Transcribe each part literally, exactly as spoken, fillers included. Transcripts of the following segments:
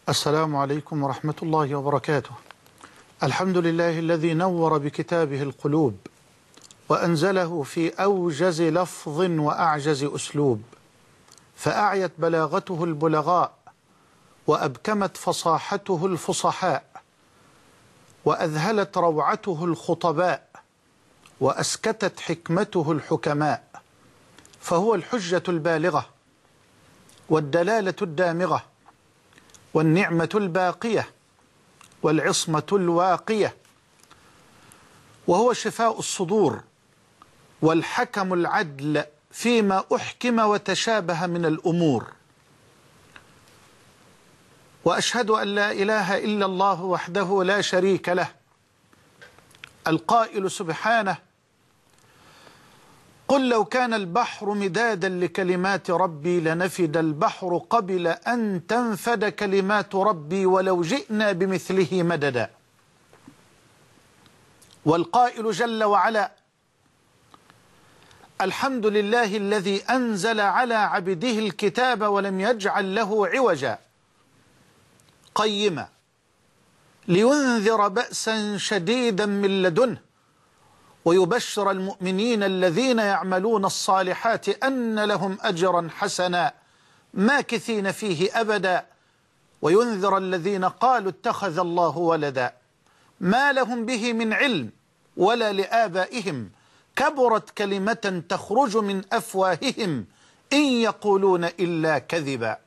السلام عليكم ورحمة الله وبركاته. الحمد لله الذي نور بكتابه القلوب وأنزله في أوجز لفظ وأعجز أسلوب، فأعيت بلاغته البلغاء وأبكمت فصاحته الفصحاء، وأذهلت روعته الخطباء، وأسكتت حكمته الحكماء، فهو الحجة البالغة والدلالة الدامغة والنعمة الباقية والعصمة الواقية، وهو شفاء الصدور والحكم العدل فيما أحكم وتشابه من الأمور. وأشهد أن لا إله إلا الله وحده لا شريك له، القائل سبحانه: قل لو كان البحر مدادا لكلمات ربي لنفد البحر قبل أن تنفد كلمات ربي ولو جئنا بمثله مددا. والقائل جل وعلا: الحمد لله الذي أنزل على عبده الكتاب ولم يجعل له عوجا قيما لينذر بأسا شديدا من لدنه ويبشر المؤمنين الذين يعملون الصالحات أن لهم أجرا حسنا ماكثين فيه أبدا، وينذر الذين قالوا اتخذ الله ولدا ما لهم به من علم ولا لآبائهم كبرت كلمة تخرج من أفواههم إن يقولون إلا كذبا.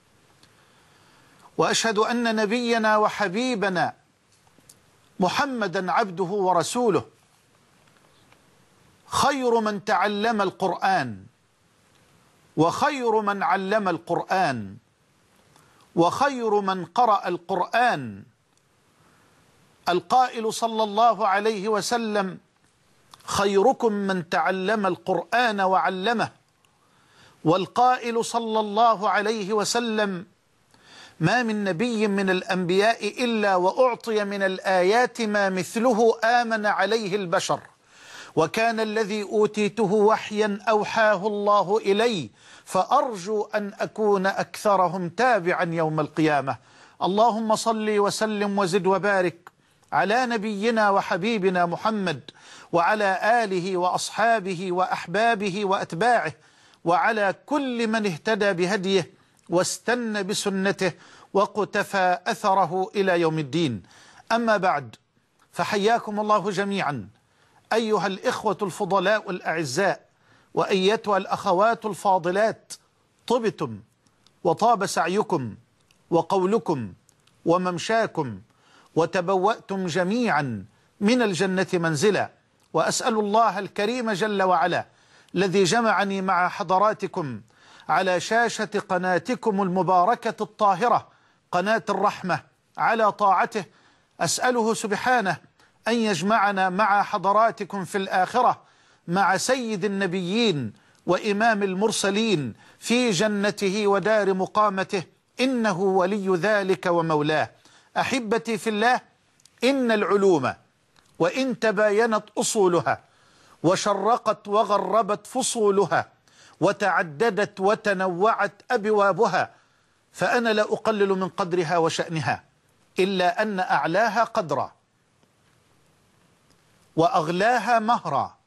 وأشهد أن نبينا وحبيبنا محمدا عبده ورسوله خير من تعلم القرآن وخير من علم القرآن وخير من قرأ القرآن، القائل صلى الله عليه وسلم: خيركم من تعلم القرآن وعلمه. والقائل صلى الله عليه وسلم: ما من نبي من الأنبياء إلا وأعطي من الآيات ما مثله آمن عليه البشر، وكان الذي أوتيته وحيا أوحاه الله إلي، فأرجو أن أكون أكثرهم تابعا يوم القيامة. اللهم صل وسلم وزد وبارك على نبينا وحبيبنا محمد وعلى آله وأصحابه وأحبابه وأتباعه وعلى كل من اهتدى بهديه واستنى بسنته وقتفى أثره إلى يوم الدين. أما بعد، فحياكم الله جميعا أيها الإخوة الفضلاء الأعزاء وأيتها الأخوات الفاضلات، طبتم وطاب سعيكم وقولكم وممشاكم وتبوأتم جميعا من الجنة منزلا. وأسأل الله الكريم جل وعلا الذي جمعني مع حضراتكم على شاشة قناتكم المباركة الطاهرة قناة الرحمة على طاعته، أسأله سبحانه أن يجمعنا مع حضراتكم في الآخرة مع سيد النبيين وإمام المرسلين في جنته ودار مقامته، إنه ولي ذلك ومولاه. أحبتي في الله، إن العلوم وإن تباينت أصولها وشرقت وغربت فصولها وتعددت وتنوعت أبوابها، فأنا لا أقلل من قدرها وشأنها، إلا أن أعلاها قدرا وأغلاها مهرا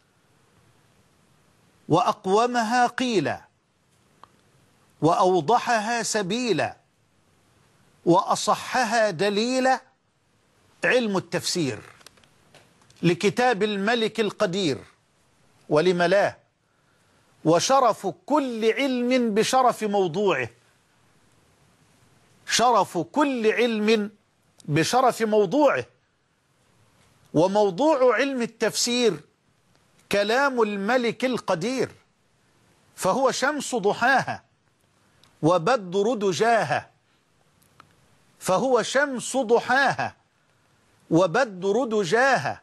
وأقومها قيلا وأوضحها سبيلا وأصحها دليلا علم التفسير لكتاب الملك القدير ولملاه، وشرف كل علم بشرف موضوعه، شرف كل علم بشرف موضوعه. وموضوع علم التفسير كلام الملك القدير، فهو شمس ضحاها وبدر دجاها، فهو شمس ضحاها وبدر دجاها،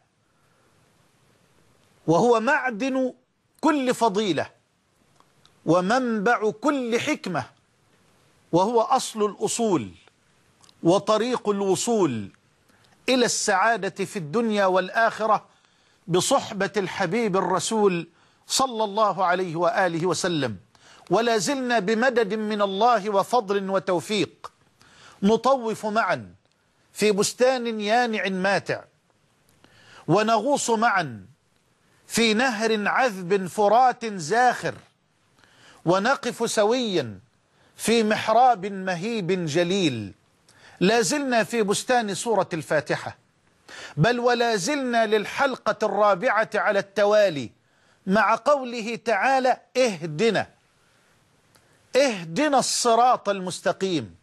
وهو معدن كل فضيلة ومنبع كل حكمة، وهو أصل الأصول وطريق الوصول إلى السعادة في الدنيا والآخرة بصحبة الحبيب الرسول صلى الله عليه وآله وسلم. ولا زلنا بمدد من الله وفضل وتوفيق نطوف معا في بستان يانع ماتع، ونغوص معا في نهر عذب فرات زاخر، ونقف سويا في محراب مهيب جليل. لازلنا في بستان سورة الفاتحة، بل ولازلنا للحلقة الرابعة على التوالي مع قوله تعالى: اهدنا اهدنا الصراط المستقيم.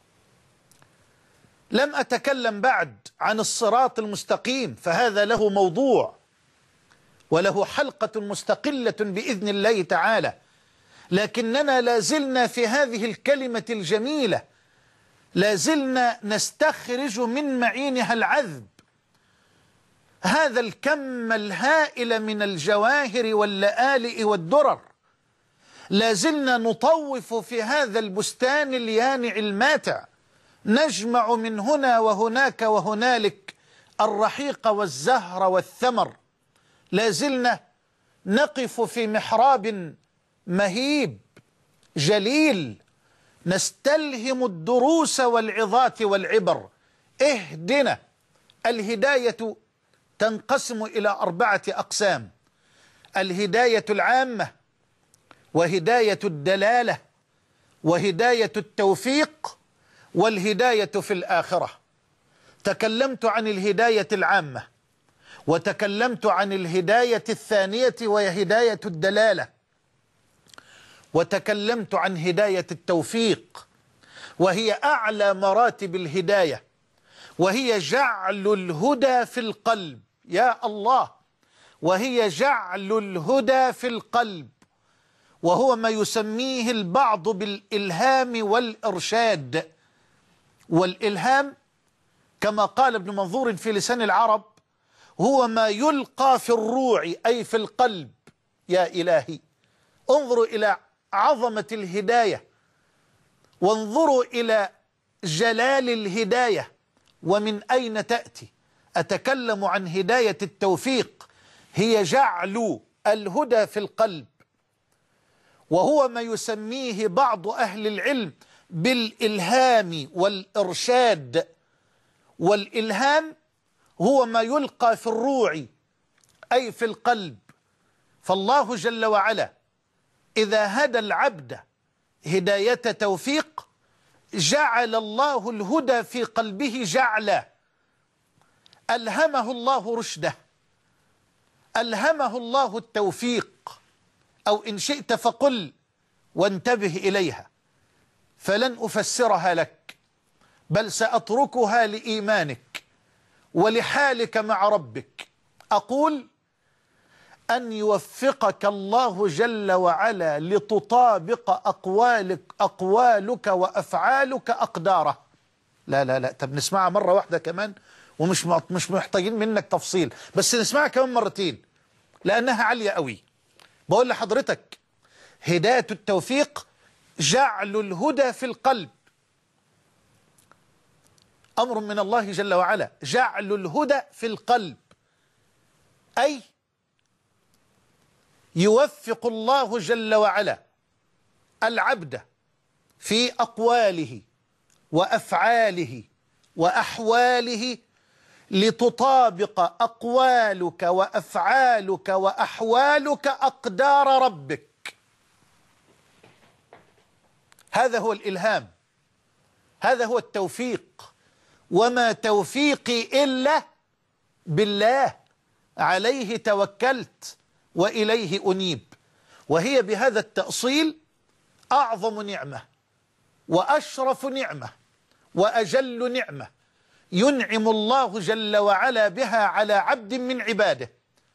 لم أتكلم بعد عن الصراط المستقيم، فهذا له موضوع وله حلقة مستقلة بإذن الله تعالى، لكننا لازلنا في هذه الكلمة الجميلة، لازلنا نستخرج من معينها العذب، هذا الكم الهائل من الجواهر واللآلئ والدرر. لازلنا نطوف في هذا البستان اليانع الماتع، نجمع من هنا وهناك وهنالك الرحيق والزهر والثمر. لازلنا نقف في محراب مهيب جليل، نستلهم الدروس والعظات والعبر. اهدنا. الهداية تنقسم إلى أربعة أقسام: الهداية العامة، وهداية الدلالة، وهداية التوفيق، والهداية في الآخرة. تكلمت عن الهداية العامة، وتكلمت عن الهداية الثانية وهي هداية الدلالة، وتكلمت عن هداية التوفيق، وهي أعلى مراتب الهداية، وهي جعل الهدى في القلب. يا الله، وهي جعل الهدى في القلب، وهو ما يسميه البعض بالإلهام والإرشاد. والإلهام كما قال ابن منظور في لسان العرب هو ما يلقى في الروع أي في القلب. يا إلهي، انظروا إلى عظمة الهداية، وانظروا إلى جلال الهداية ومن أين تأتي. أتكلم عن هداية التوفيق، هي جعل الهدى في القلب، وهو ما يسميه بعض أهل العلم بالإلهام والإرشاد. والإلهام هو ما يلقى في الروع أي في القلب. فالله جل وعلا إذا هدى العبد هداية توفيق جعل الله الهدى في قلبه جعلا، ألهمه الله رشده، ألهمه الله التوفيق، أو إن شئت فقل وانتبه إليها، فلن أفسرها لك بل سأتركها لإيمانك ولحالك مع ربك. أقول أن يوفقك الله جل وعلا لتطابق أقوالك أقوالك وأفعالك أقداره. لا لا لا طب نسمعها مرة واحدة كمان، ومش مش محتاجين منك تفصيل، بس نسمعها كمان مرتين لأنها عالية قوي. بقول لحضرتك هداية التوفيق جعل الهدى في القلب، أمر من الله جل وعلا، جعل الهدى في القلب، أي يوفق الله جل وعلا العبد في أقواله وأفعاله وأحواله لتطابق أقوالك وأفعالك وأحوالك أقدار ربك. هذا هو الإلهام، هذا هو التوفيق. وما توفيقي إلا بالله، عليه توكلت وإليه أنيب. وهي بهذا التأصيل أعظم نعمة وأشرف نعمة وأجل نعمة ينعم الله جل وعلا بها على عبد من عباده.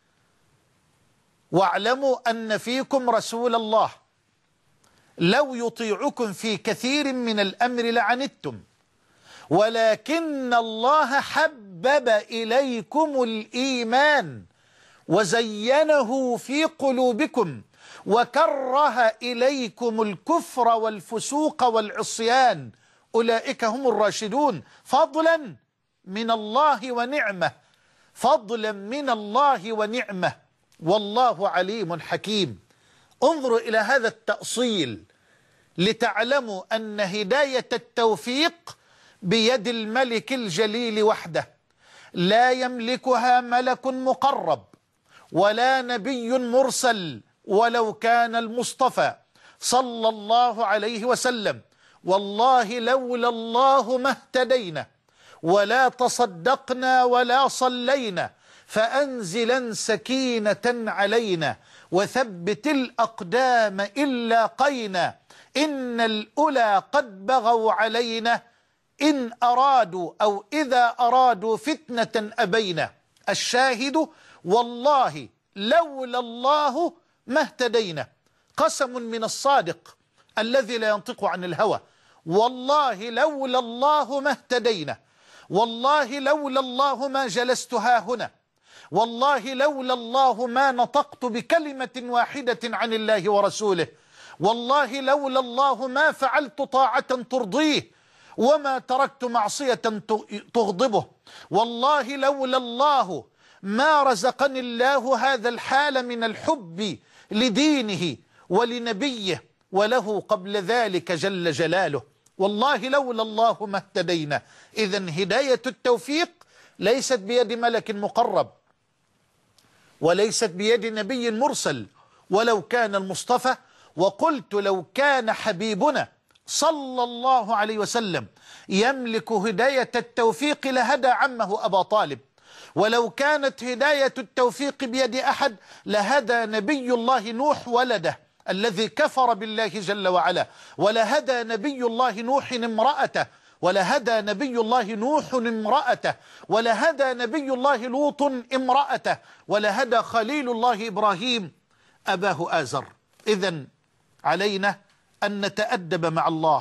واعلموا أن فيكم رسول الله لو يطيعكم في كثير من الأمر لعنتم، ولكن الله حبب إليكم الإيمان وزينه في قلوبكم وكره إليكم الكفر والفسوق والعصيان، أولئك هم الراشدون، فضلا من الله ونعمة، فضلا من الله ونعمة، والله عليم حكيم. انظروا إلى هذا التأصيل لتعلموا أن هداية التوفيق بيد الملك الجليل وحده، لا يملكها ملك مقرب ولا نبي مرسل ولو كان المصطفى صلى الله عليه وسلم. والله لولا الله ما اهتدينا ولا تصدقنا ولا صلينا، فأنزلا سكينة علينا وثبت الأقدام إن لاقينا، إن الأولى قد بغوا علينا، إن أرادوا أو إذا أرادوا فتنة أبينا. الشاهد والله لولا الله ما اهتدينا، قسم من الصادق الذي لا ينطق عن الهوى. والله لولا الله ما اهتدينا، والله لولا الله ما جلست ها هنا، والله لولا الله ما نطقت بكلمة واحدة عن الله ورسوله، والله لولا الله ما فعلت طاعة ترضيه وما تركت معصية تغضبه، والله لولا الله ما رزقني الله هذا الحال من الحب لدينه ولنبيه وله قبل ذلك جل جلاله. والله لولا الله ما اهتدينا. إذن هداية التوفيق ليست بيد ملك مقرب وليست بيد نبي مرسل ولو كان المصطفى. وقلت لو كان حبيبنا صلى الله عليه وسلم يملك هداية التوفيق لهدى عمه أبا طالب، ولو كانت هداية التوفيق بيد أحد لهدى نبي الله نوح ولده الذي كفر بالله جل وعلا، ولهدى نبي الله نوح امرأته، ولهدى نبي الله نوح امرأته، ولهدى نبي الله لوط امرأته، ولهدى خليل الله إبراهيم أباه آزر. إذن علينا أن نتأدب مع الله،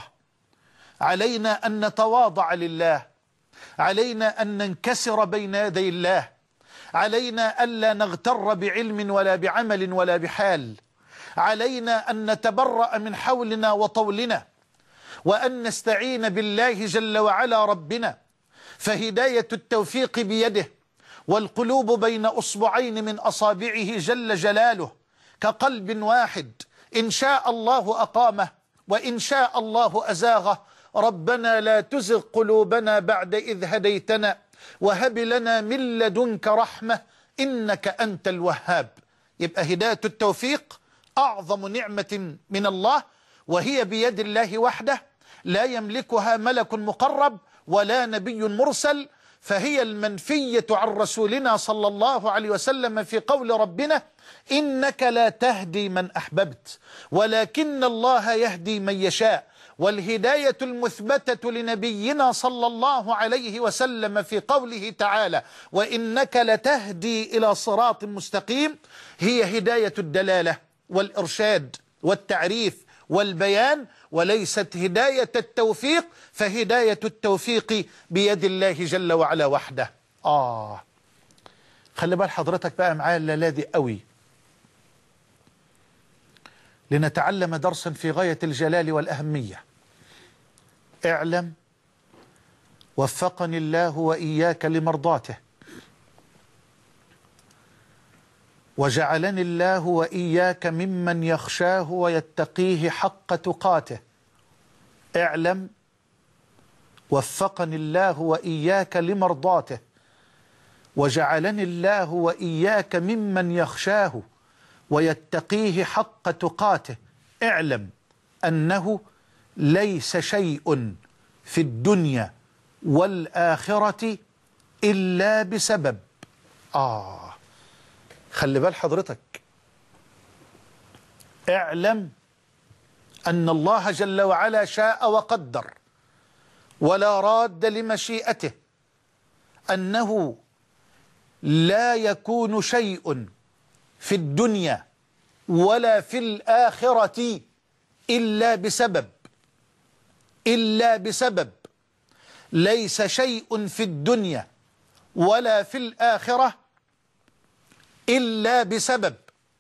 علينا أن نتواضع لله، علينا أن ننكسر بين يدي الله، علينا ألا نغتر بعلم ولا بعمل ولا بحال، علينا أن نتبرأ من حولنا وطولنا، وأن نستعين بالله جل وعلا ربنا، فهداية التوفيق بيده، والقلوب بين أصبعين من أصابعه جل جلاله كقلب واحد، إن شاء الله أقامه وإن شاء الله أزاغه. ربنا لا تزغ قلوبنا بعد إذ هديتنا وهب لنا من لدنك رحمة إنك أنت الوهاب. يبقى هداية التوفيق أعظم نعمة من الله، وهي بيد الله وحده، لا يملكها ملك مقرب ولا نبي مرسل، فهي المنفية عن رسولنا صلى الله عليه وسلم في قول ربنا: إنك لا تهدي من أحببت ولكن الله يهدي من يشاء. والهداية المثبتة لنبينا صلى الله عليه وسلم في قوله تعالى: وإنك لتهدي إلى صراط مستقيم، هي هداية الدلالة والإرشاد والتعريف والبيان، وليست هداية التوفيق، فهداية التوفيق بيد الله جل وعلا وحده. آه خلي بال حضرتك بقى معايا الذي قوي، لنتعلم درسا في غاية الجلال والأهمية. اعلم وفقني الله وإياك لمرضاته، وجعلني الله وإياك ممن يخشاه ويتقيه حق تقاته. اعلم وفقني الله وإياك لمرضاته، وجعلني الله وإياك ممن يخشاه ويتقيه حق تقاته. اعلم أنه ليس شيء في الدنيا والآخرة إلا بسبب. آه خلي بال حضرتك، اعلم أن الله جل وعلا شاء وقدر ولا راد لمشيئته، أنه لا يكون شيء في الدنيا ولا في الآخرة إلا بسبب، إلا بسبب. ليس شيء في الدنيا ولا في الآخرة إلا بسبب.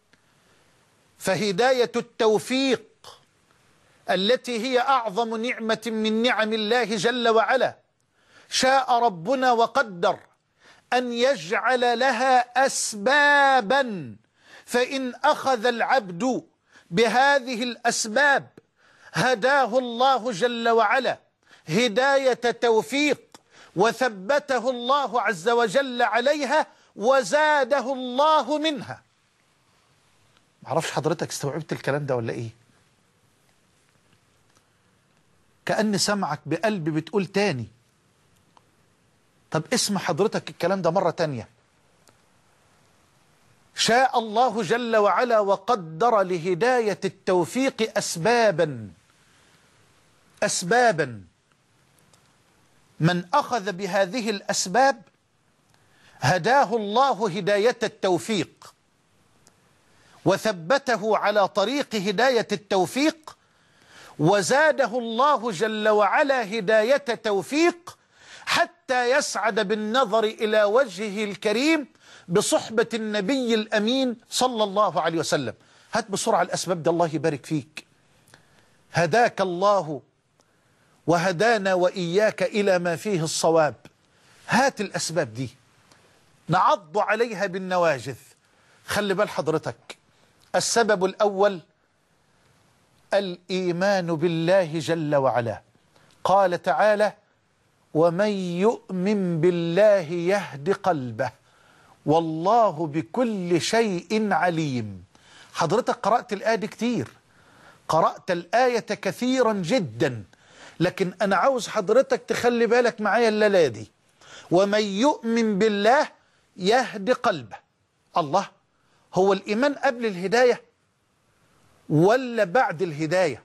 فهداية التوفيق التي هي أعظم نعمة من نعم الله جل وعلا، شاء ربنا وقدر أن يجعل لها أسبابا، فإن أخذ العبد بهذه الأسباب هداه الله جل وعلا هداية توفيق، وثبته الله عز وجل عليها وزاده الله منها. معرفش حضرتك استوعبت الكلام ده ولا ايه؟ كأن سمعك بقلب بتقول تاني. طب اسمع حضرتك الكلام ده مرة تانية. شاء الله جل وعلا وقدر لهداية التوفيق أسبابا أسبابا من أخذ بهذه الأسباب هداه الله هداية التوفيق وثبته على طريق هداية التوفيق، وزاده الله جل وعلا هداية توفيق حتى يسعد بالنظر إلى وجهه الكريم بصحبة النبي الأمين صلى الله عليه وسلم. هات بسرعة الأسباب دي الله يبارك فيك. هداك الله وهدانا وإياك إلى ما فيه الصواب. هات الأسباب دي نعض عليها بالنواجذ. خلي بال حضرتك، السبب الأول الإيمان بالله جل وعلا. قال تعالى: ومن يؤمن بالله يهد قلبه والله بكل شيء عليم. حضرتك قرأت الآية دي كتير، قرأت الآية كثيرا جدا، لكن أنا عاوز حضرتك تخلي بالك معايا الليلة دي. ومن يؤمن بالله يهد قلبه. الله، هو الإيمان قبل الهداية ولا بعد الهداية؟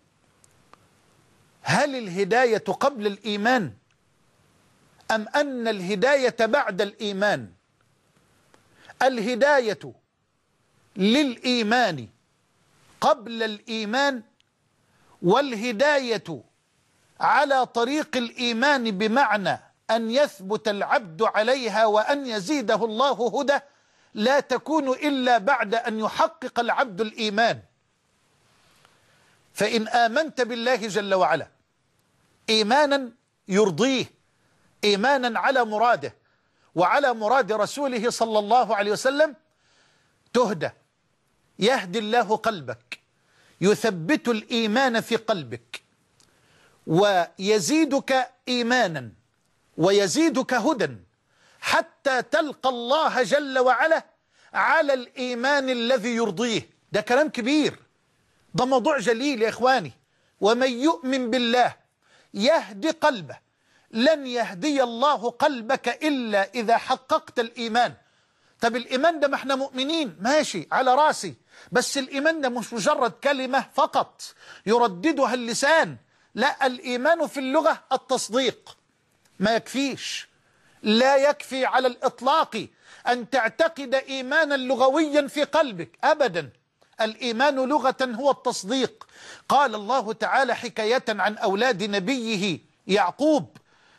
هل الهداية قبل الإيمان أم أن الهداية بعد الإيمان؟ الهداية للإيمان قبل الإيمان، والهداية على طريق الإيمان بمعنى أن يثبت العبد عليها وأن يزيده الله هدى، لا تكون إلا بعد أن يحقق العبد الإيمان. فإن آمنت بالله جل وعلا إيمانا يرضيه، إيمانا على مراده وعلى مراد رسوله صلى الله عليه وسلم، تهدى، يهدي الله قلبك، يثبت الإيمان في قلبك ويزيدك إيمانا ويزيدك هدى حتى تلقى الله جل وعلا على الإيمان الذي يرضيه. ده كلام كبير، ده موضوع جليل يا إخواني. ومن يؤمن بالله يهدي قلبه. لن يهدي الله قلبك إلا إذا حققت الإيمان. طب الإيمان ده ما احنا مؤمنين، ماشي على راسي، بس الإيمان ده مش مجرد كلمة فقط يرددها اللسان. لا، الإيمان في اللغة التصديق، ما يكفيش، لا يكفي على الإطلاق أن تعتقد إيمانا لغويا في قلبك أبدا. الإيمان لغة هو التصديق. قال الله تعالى حكاية عن أولاد نبيه يعقوب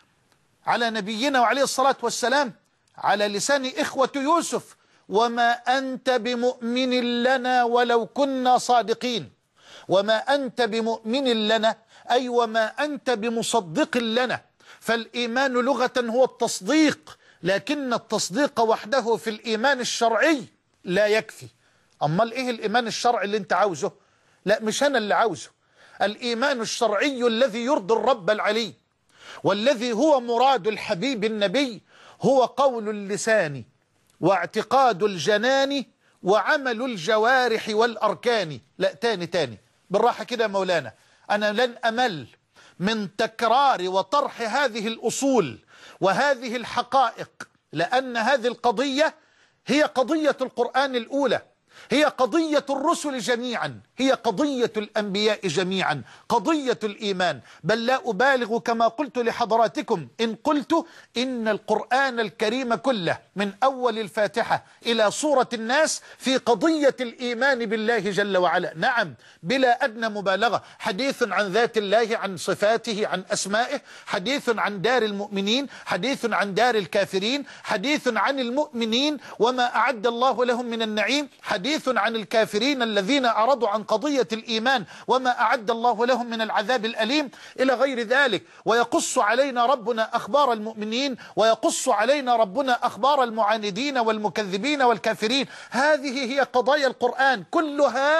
على نبينا وعليه الصلاة والسلام على لسان إخوة يوسف: وما أنت بمؤمن لنا ولو كنا صادقين. وما أنت بمؤمن لنا أي وما أنت بمصدق لنا. فالإيمان لغة هو التصديق، لكن التصديق وحده في الإيمان الشرعي لا يكفي. أمال إيه الإيمان الشرعي اللي أنت عاوزه؟ لا، مش أنا اللي عاوزه. الإيمان الشرعي الذي يرضي الرب العلي والذي هو مراد الحبيب النبي هو قول اللسان واعتقاد الجنان وعمل الجوارح والأركان. لا، تاني تاني بالراحة كده يا مولانا، أنا لن أمل من تكرار وطرح هذه الأصول وهذه الحقائق، لأن هذه القضية هي قضية القرآن الأولى، هي قضية الرسل جميعا، هي قضية الأنبياء جميعا، قضية الإيمان. بل لا أبالغ كما قلت لحضراتكم إن قلت إن القرآن الكريم كله من أول الفاتحة إلى سورة الناس في قضية الإيمان بالله جل وعلا. نعم، بلا أدنى مبالغة. حديث عن ذات الله، عن صفاته، عن أسمائه، حديث عن دار المؤمنين، حديث عن دار الكافرين، حديث عن المؤمنين وما أعد الله لهم من النعيم، حديث عن الكافرين الذين أعرضوا عن قضية الإيمان وما أعد الله لهم من العذاب الأليم، إلى غير ذلك. ويقص علينا ربنا أخبار المؤمنين، ويقص علينا ربنا أخبار المعاندين والمكذبين والكافرين. هذه هي قضايا القرآن، كلها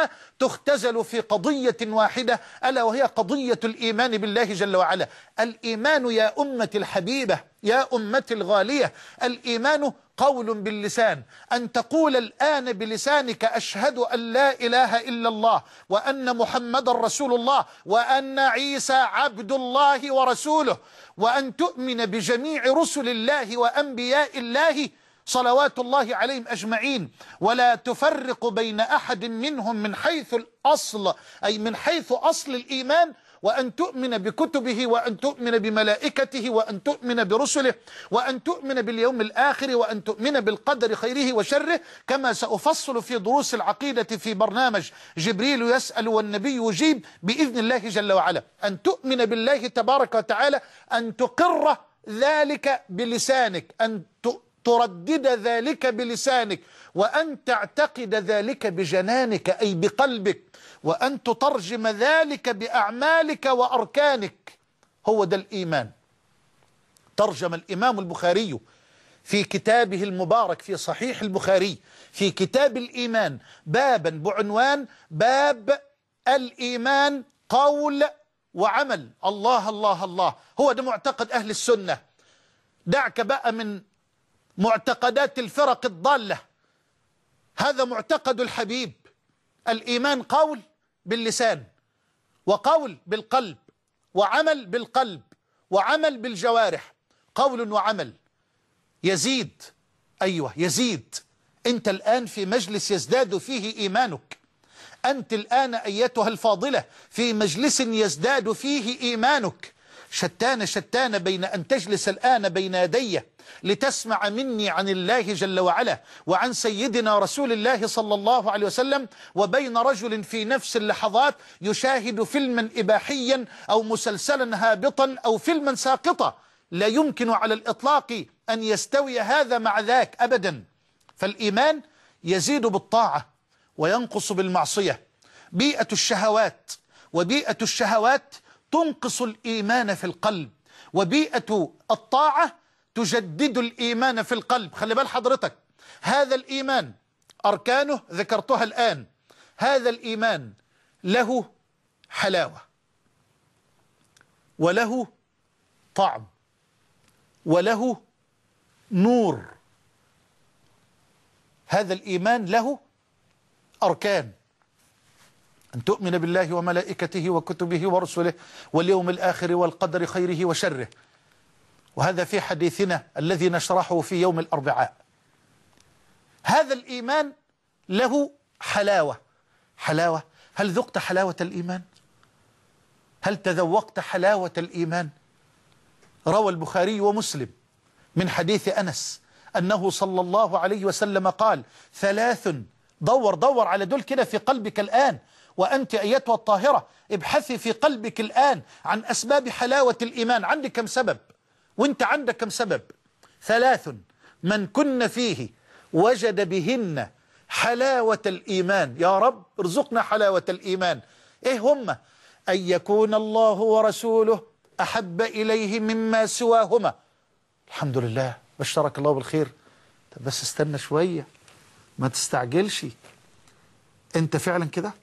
تختزل في قضية واحدة، ألا وهي قضية الإيمان بالله جل وعلا. الإيمان يا أمة الحبيبة، يا أمة الغالية، الإيمان قول باللسان، أن تقول الآن بلسانك أشهد أن لا إله إلا الله وأن محمد رسول الله وأن عيسى عبد الله ورسوله، وأن تؤمن بجميع رسل الله وأنبياء الله صلوات الله عليهم أجمعين، ولا تفرق بين أحد منهم من حيث الأصل، أي من حيث أصل الإيمان، وأن تؤمن بكتبه وأن تؤمن بملائكته وأن تؤمن برسله وأن تؤمن باليوم الآخر وأن تؤمن بالقدر خيره وشره، كما سأفصل في دروس العقيدة في برنامج جبريل يسأل والنبي يجيب بإذن الله جل وعلا. أن تؤمن بالله تبارك وتعالى، أن تقر ذلك بلسانك، أن تردد ذلك بلسانك، وأن تعتقد ذلك بجنانك أي بقلبك، وأن تترجم ذلك بأعمالك وأركانك. هو ده الإيمان. ترجم الإمام البخاري في كتابه المبارك في صحيح البخاري في كتاب الإيمان بابا بعنوان باب الإيمان قول وعمل. الله الله الله، هو ده معتقد أهل السنة. دعك بقى من معتقدات الفرق الضالة، هذا معتقد الحبيب. الإيمان قول باللسان، وقول بالقلب، وعمل بالقلب، وعمل بالجوارح. قول وعمل يزيد، أيوة يزيد. أنت الآن في مجلس يزداد فيه إيمانك، أنت الآن أيتها الفاضلة في مجلس يزداد فيه إيمانك. شتان شتان بين أن تجلس الآن بين يدي لتسمع مني عن الله جل وعلا وعن سيدنا رسول الله صلى الله عليه وسلم، وبين رجل في نفس اللحظات يشاهد فيلما إباحيا أو مسلسلا هابطا أو فيلما ساقطا. لا يمكن على الإطلاق أن يستوي هذا مع ذاك أبدا. فالإيمان يزيد بالطاعة وينقص بالمعصية. بيئة الشهوات وبيئة الشهوات تنقص الإيمان في القلب، وبيئة الطاعة تجدد الإيمان في القلب. خلي بال حضرتك، هذا الإيمان أركانه ذكرتها الآن. هذا الإيمان له حلاوة وله طعم وله نور. هذا الإيمان له أركان: أن تؤمن بالله وملائكته وكتبه ورسله واليوم الآخر والقدر خيره وشره. وهذا في حديثنا الذي نشرحه في يوم الأربعاء. هذا الإيمان له حلاوة. حلاوة، هل ذقت حلاوة الإيمان؟ هل تذوقت حلاوة الإيمان؟ روى البخاري ومسلم من حديث أنس أنه صلى الله عليه وسلم قال: ثلاث، دور دور على دول كده في قلبك الآن، وأنت أيتها الطاهرة ابحثي في قلبك الآن عن أسباب حلاوة الإيمان. عندك كم سبب؟ وانت عندك كم سبب؟ ثلاث من كن فيه وجد بهن حلاوة الإيمان. يا رب ارزقنا حلاوة الإيمان. إيه هم؟ أن يكون الله ورسوله أحب إليه مما سواهما. الحمد لله، بشرك الله بالخير. طب بس استنى شوية، ما تستعجلش. انت فعلا كده؟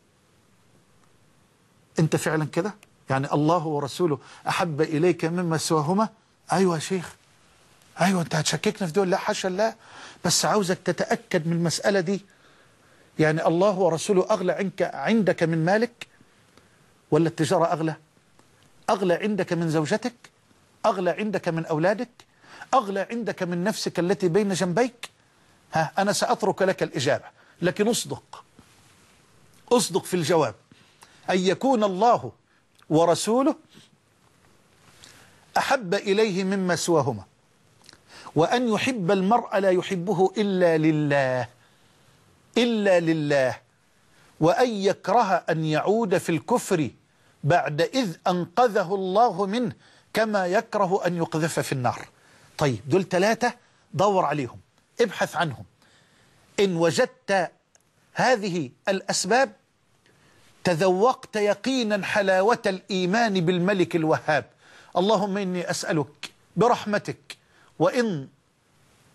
انت فعلا كده؟ يعني الله ورسوله أحب إليك مما سواهما؟ أيوة يا شيخ، أيوة. أنت هتشككنا في دول؟ لا حاشا الله، بس عاوزك تتأكد من المسألة دي. يعني الله ورسوله أغلى عنك عندك من مالك، ولا التجارة أغلى؟ أغلى عندك من زوجتك؟ أغلى عندك من أولادك؟ أغلى عندك من نفسك التي بين جنبيك؟ ها، أنا سأترك لك الإجابة، لكن أصدق أصدق في الجواب. أن يكون الله ورسوله أحب إليه مما سواهما، وأن يحب المرء لا يحبه إلا لله إلا لله، وأن يكره أن يعود في الكفر بعد إذ أنقذه الله منه، كما يكره أن يقذف في النار. طيب دول ثلاثة، دور عليهم، ابحث عنهم. إن وجدت هذه الأسباب تذوقت يقينا حلاوة الإيمان بالملك الوهاب. اللهم إني أسألك برحمتك وإن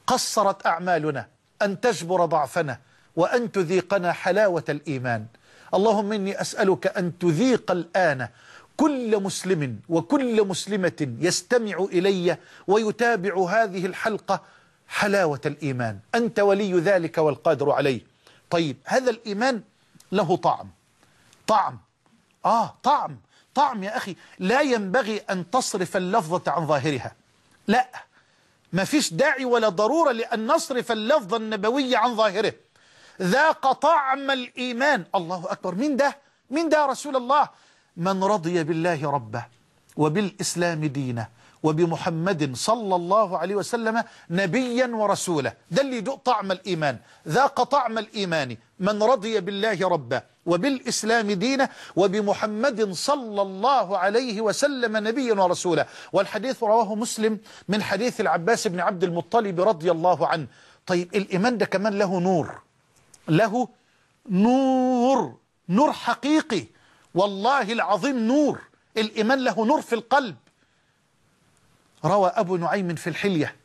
قصرت أعمالنا أن تجبر ضعفنا وأن تذيقنا حلاوة الإيمان. اللهم إني أسألك أن تذيق الآن كل مسلم وكل مسلمة يستمع إلي ويتابع هذه الحلقة حلاوة الإيمان. أنت ولي ذلك والقادر عليه. طيب هذا الإيمان له طعم، طعم آه طعم طعم يا أخي، لا ينبغي أن تصرف اللفظة عن ظاهرها، لا، ما فيش داعي ولا ضرورة لأن نصرف اللفظ النبوي عن ظاهره. ذاق طعم الإيمان. الله أكبر. مين ده؟ مين ده يا رسول الله؟ من رضي بالله ربه وبالإسلام دينه وبمحمد صلى الله عليه وسلم نبيا ورسولا. ده اللي يدوق طعم الإيمان. ذاق طعم الإيمان من رضي بالله ربه وبالإسلام دينه وبمحمد صلى الله عليه وسلم نبيا ورسولا. والحديث رواه مسلم من حديث العباس بن عبد المطلب رضي الله عنه. طيب الإيمان ده كمان له نور، له نور، نور حقيقي والله العظيم، نور. الإيمان له نور في القلب. روى أبو نعيم في الحلية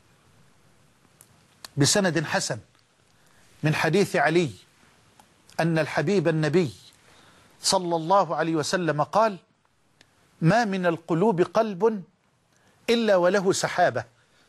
بسند حسن من حديث علي أن الحبيب النبي صلى الله عليه وسلم قال: ما من القلوب قلب إلا وله سحابة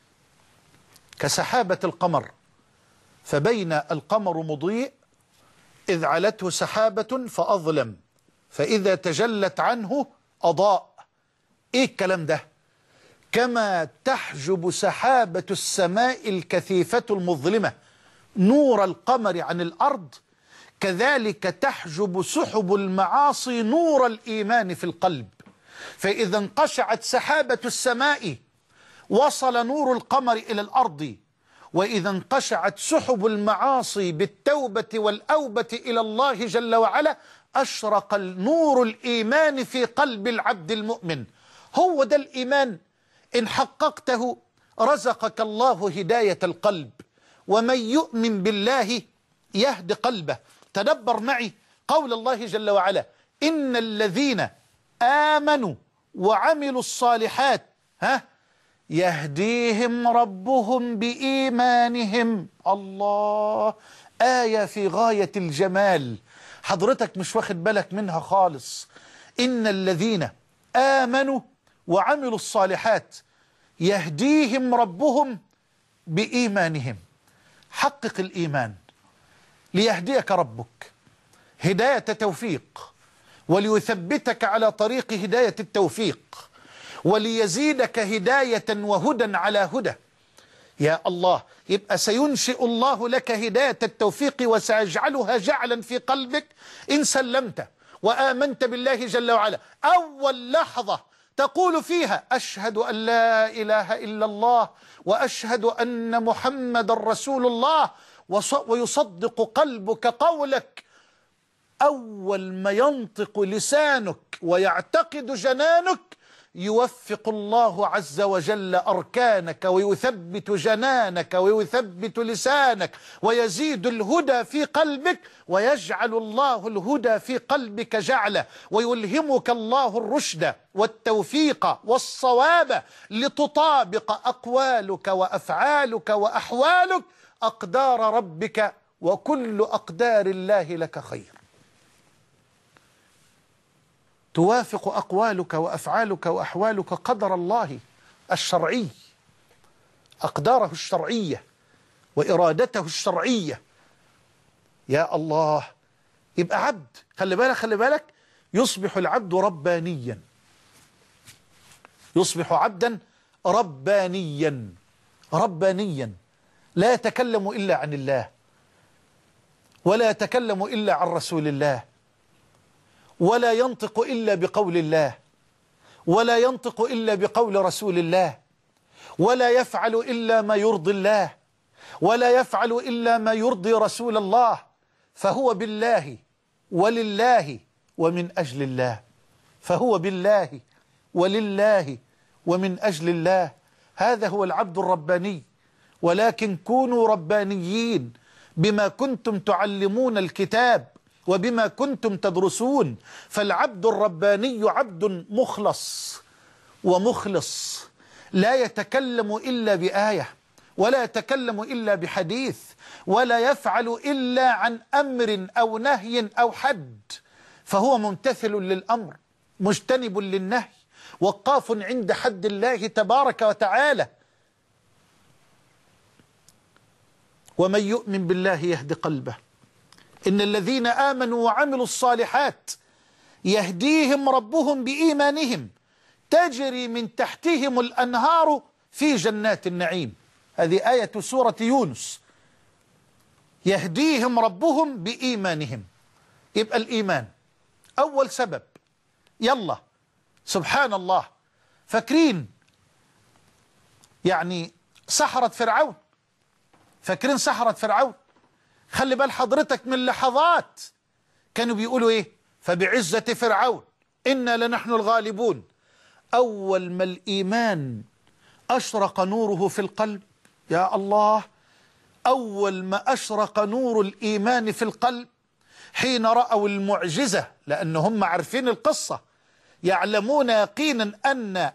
كسحابة القمر، فبين القمر مضيء إذ علته سحابة فأظلم، فإذا تجلت عنه أضاء. إيه الكلام ده؟ كما تحجب سحابة السماء الكثيفة المظلمة نور القمر عن الأرض، كذلك تحجب سحب المعاصي نور الإيمان في القلب. فإذا انقشعت سحابة السماء وصل نور القمر إلى الأرض، وإذا انقشعت سحب المعاصي بالتوبة والأوبة إلى الله جل وعلا أشرق نور الإيمان في قلب العبد المؤمن. هو ده الإيمان. إن حققته رزقك الله هداية القلب، ومن يؤمن بالله يهد قلبه. تدبر معي قول الله جل وعلا: إن الذين آمنوا وعملوا الصالحات ها يهديهم ربهم بإيمانهم. الله، آية في غاية الجمال، حضرتك مش واخد بالك منها خالص. إن الذين آمنوا وعملوا الصالحات يهديهم ربهم بإيمانهم. حقق الإيمان ليهديك ربك هداية توفيق، وليثبتك على طريق هداية التوفيق، وليزيدك هداية وهدى على هدى. يا الله، يبقى سينشئ الله لك هداية التوفيق وسيجعلها جعلا في قلبك إن سلمت وآمنت بالله جل وعلا. أول لحظة تقول فيها أشهد أن لا إله إلا الله وأشهد أن محمد رسول الله، ويصدق قلبك قولك، أول ما ينطق لسانك ويعتقد جنانك يوفق الله عز وجل أركانك ويثبت جنانك ويثبت لسانك ويزيد الهدى في قلبك، ويجعل الله الهدى في قلبك جعله، ويلهمك الله الرشد والتوفيق والصواب لتطابق أقوالك وأفعالك وأحوالك أقدار ربك، وكل أقدار الله لك خير. توافق أقوالك وأفعالك وأحوالك قدر الله الشرعي، أقداره الشرعية وإرادته الشرعية. يا الله، يبقى عبد. خلي بالك خلي بالك يصبح العبد ربانيا، يصبح عبدا ربانيا ربانيا لا يتكلم إلا عن الله، ولا يتكلم إلا عن رسول الله، ولا ينطق إلا بقول الله، ولا ينطق إلا بقول رسول الله، ولا يفعل إلا ما يرضي الله، ولا يفعل إلا ما يرضي رسول الله. فهو بالله ولله ومن أجل الله، فهو بالله ولله ومن أجل الله. هذا هو العبد الرباني. ولكن كونوا ربانيين بما كنتم تعلمون الكتاب وبما كنتم تدرسون. فالعبد الرباني عبد مخلص ومخلص، لا يتكلم إلا بآية ولا يتكلم إلا بحديث، ولا يفعل إلا عن أمر أو نهي أو حد، فهو ممتثل للأمر مجتنب للنهي وقاف عند حد الله تبارك وتعالى. ومن يؤمن بالله يهد قلبه. إن الذين آمنوا وعملوا الصالحات يهديهم ربهم بإيمانهم تجري من تحتهم الأنهار في جنات النعيم. هذه آية سورة يونس. يهديهم ربهم بإيمانهم. يبقى الإيمان أول سبب. يلا سبحان الله، فاكرين يعني سحرة فرعون؟ فاكرين سحرة فرعون؟ خلي بال حضرتك من لحظات كانوا بيقولوا ايه؟ فبعزة فرعون إنا لنحن الغالبون. أول ما الإيمان أشرق نوره في القلب، يا الله، أول ما أشرق نور الإيمان في القلب حين رأوا المعجزة، لأنهم عارفين القصة، يعلمون يقينا أن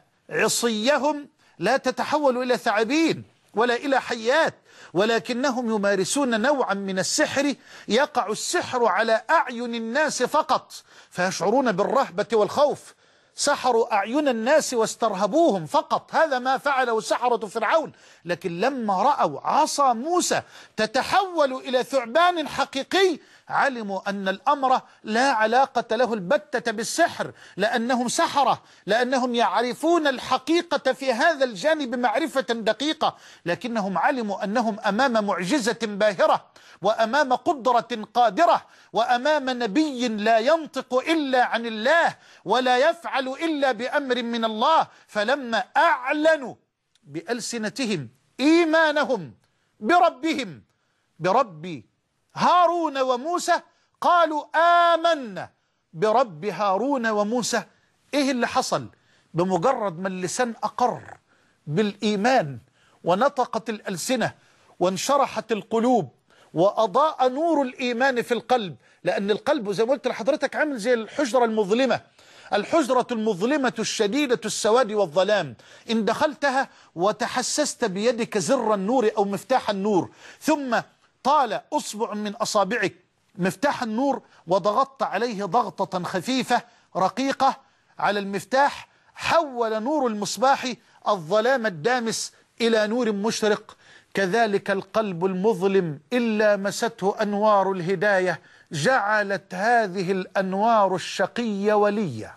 عصيهم لا تتحول إلى ثعابين ولا إلى حيات، ولكنهم يمارسون نوعا من السحر يقع السحر على أعين الناس فقط فيشعرون بالرهبة والخوف. سحروا أعين الناس واسترهبوهم فقط، هذا ما فعله سحرة فرعون. لكن لما رأوا عصا موسى تتحول إلى ثعبان حقيقي علموا أن الأمر لا علاقة له البتة بالسحر، لأنهم سحرة، لأنهم يعرفون الحقيقة في هذا الجانب معرفة دقيقة، لكنهم علموا أنهم أمام معجزة باهرة وأمام قدرة قادرة وأمام نبي لا ينطق إلا عن الله ولا يفعل إلا بأمر من الله. فلما أعلنوا بألسنتهم إيمانهم بربهم برب هارون وموسى قالوا آمنا برب هارون وموسى. إيه اللي حصل؟ بمجرد ما اللسان أقر بالإيمان ونطقت الألسنة وانشرحت القلوب وأضاء نور الإيمان في القلب، لأن القلب زي ما قلت لحضرتك عامل زي الحجرة المظلمة، الحجرة المظلمة الشديدة السواد والظلام. إن دخلتها وتحسست بيدك زر النور أو مفتاح النور، ثم طال أصبع من أصابعك مفتاح النور وضغطت عليه ضغطة خفيفة رقيقة على المفتاح، حول نور المصباح الظلام الدامس إلى نور مشرق. كذلك القلب المظلم إلا مسته أنوار الهداية جعلت هذه الأنوار الشقي وليا.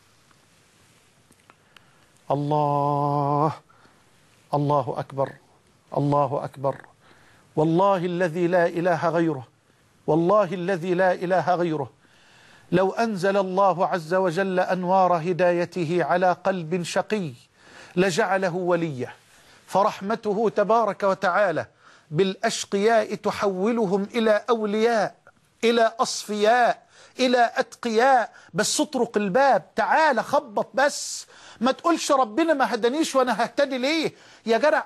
الله الله أكبر الله أكبر. والله الذي لا إله غيره، والله الذي لا إله غيره، لو أنزل الله عز وجل أنوار هدايته على قلب شقي لجعله وليه، فرحمته تبارك وتعالى بالأشقياء تحولهم إلى أولياء، إلى أصفياء، إلى أتقياء. بس اطرق الباب، تعال خبط، بس ما تقولش ربنا ما هدانيش وأنا ههتدي ليه يا جدع.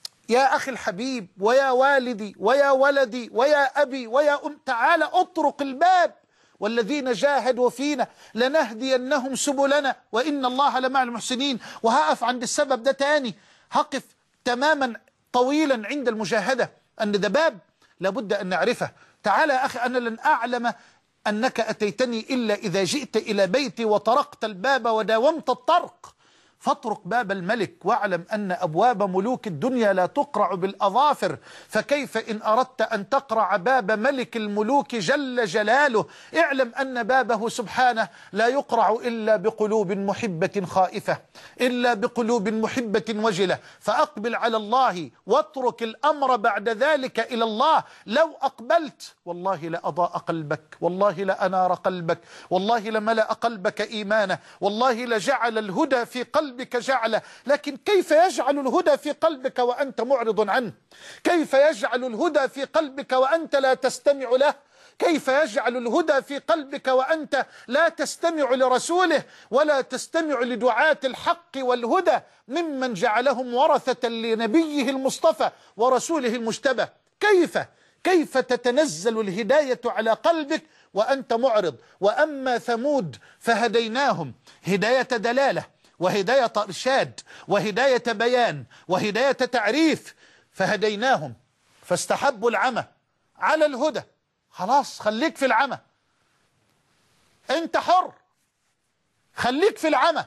يا أخي الحبيب ويا والدي ويا ولدي ويا أبي ويا أم، تعال اطرق الباب. والذين جاهدوا فينا لنهدينهم سبلنا وإن الله لمع المحسنين. وهقف عند السبب ده تاني، هقف تماما طويلا عند المجاهدة، أن ده باب لابد أن نعرفه. تعال يا أخي، أنا لن أعلم أنك أتيتني إلا إذا جئت إلى بيتي وطرقت الباب وداومت الطرق، فاطرق باب الملك واعلم أن أبواب ملوك الدنيا لا تقرع بالأظافر، فكيف إن أردت أن تقرع باب ملك الملوك جل جلاله؟ اعلم أن بابه سبحانه لا يقرع إلا بقلوب محبة خائفة، إلا بقلوب محبة وجلة. فأقبل على الله واترك الأمر بعد ذلك إلى الله. لو أقبلت والله لأضاء قلبك، والله لأنار قلبك، والله لملأ قلبك إيمانا، والله لجعل الهدى في قلبك قلبك جعله. لكن كيف يجعل الهدى في قلبك وأنت معرض عنه؟ كيف يجعل الهدى في قلبك وأنت لا تستمع له؟ كيف يجعل الهدى في قلبك وأنت لا تستمع لرسوله ولا تستمع لدعاة الحق والهدى ممن جعلهم ورثة لنبيه المصطفى ورسوله المجتبى؟ كيف كيف تتنزل الهداية على قلبك وأنت معرض؟ وأما ثمود فهديناهم هداية دلالة وهداية إرشاد وهداية بيان وهداية تعريف، فهديناهم فاستحبوا العمى على الهدى. خلاص خليك في العمى، انت حر، خليك في العمى.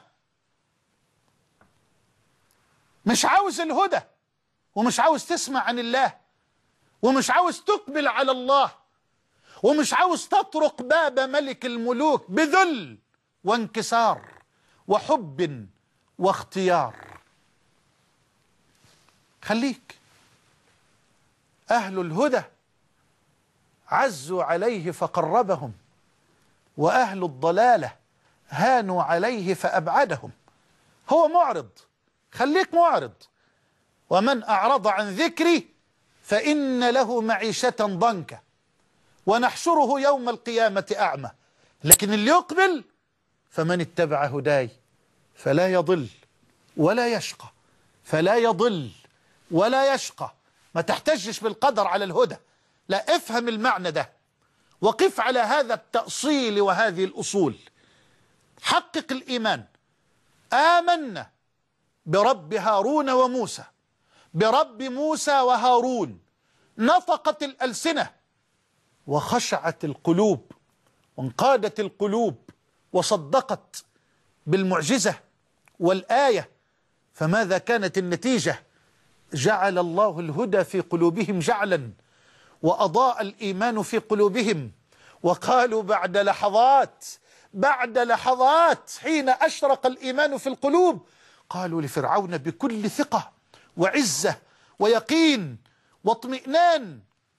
مش عاوز الهدى ومش عاوز تسمع عن الله ومش عاوز تقبل على الله ومش عاوز تطرق باب ملك الملوك بذل وانكسار وحب واختيار. خليك. أهل الهدى عزوا عليه فقربهم، وأهل الضلالة هانوا عليه فأبعدهم. هو معرض، خليك معرض. ومن أعرض عن ذكري فإن له معيشة ضنكا ونحشره يوم القيامة أعمى. لكن اللي يقبل فمن اتبع هداي فلا يضل ولا يشقى، فلا يضل ولا يشقى. ما تحتجش بالقدر على الهدى، لا، افهم المعنى ده وقف على هذا التأصيل وهذه الأصول. حقق الإيمان. آمنا برب هارون وموسى، برب موسى وهارون. نطقت الألسنة وخشعت القلوب وانقادت القلوب وصدقت بالمعجزة والآية. فماذا كانت النتيجة؟ جعل الله الهدى في قلوبهم جعلا، وأضاء الإيمان في قلوبهم، وقالوا بعد لحظات بعد لحظات حين أشرق الإيمان في القلوب قالوا لفرعون بكل ثقة وعزة ويقين واطمئنان: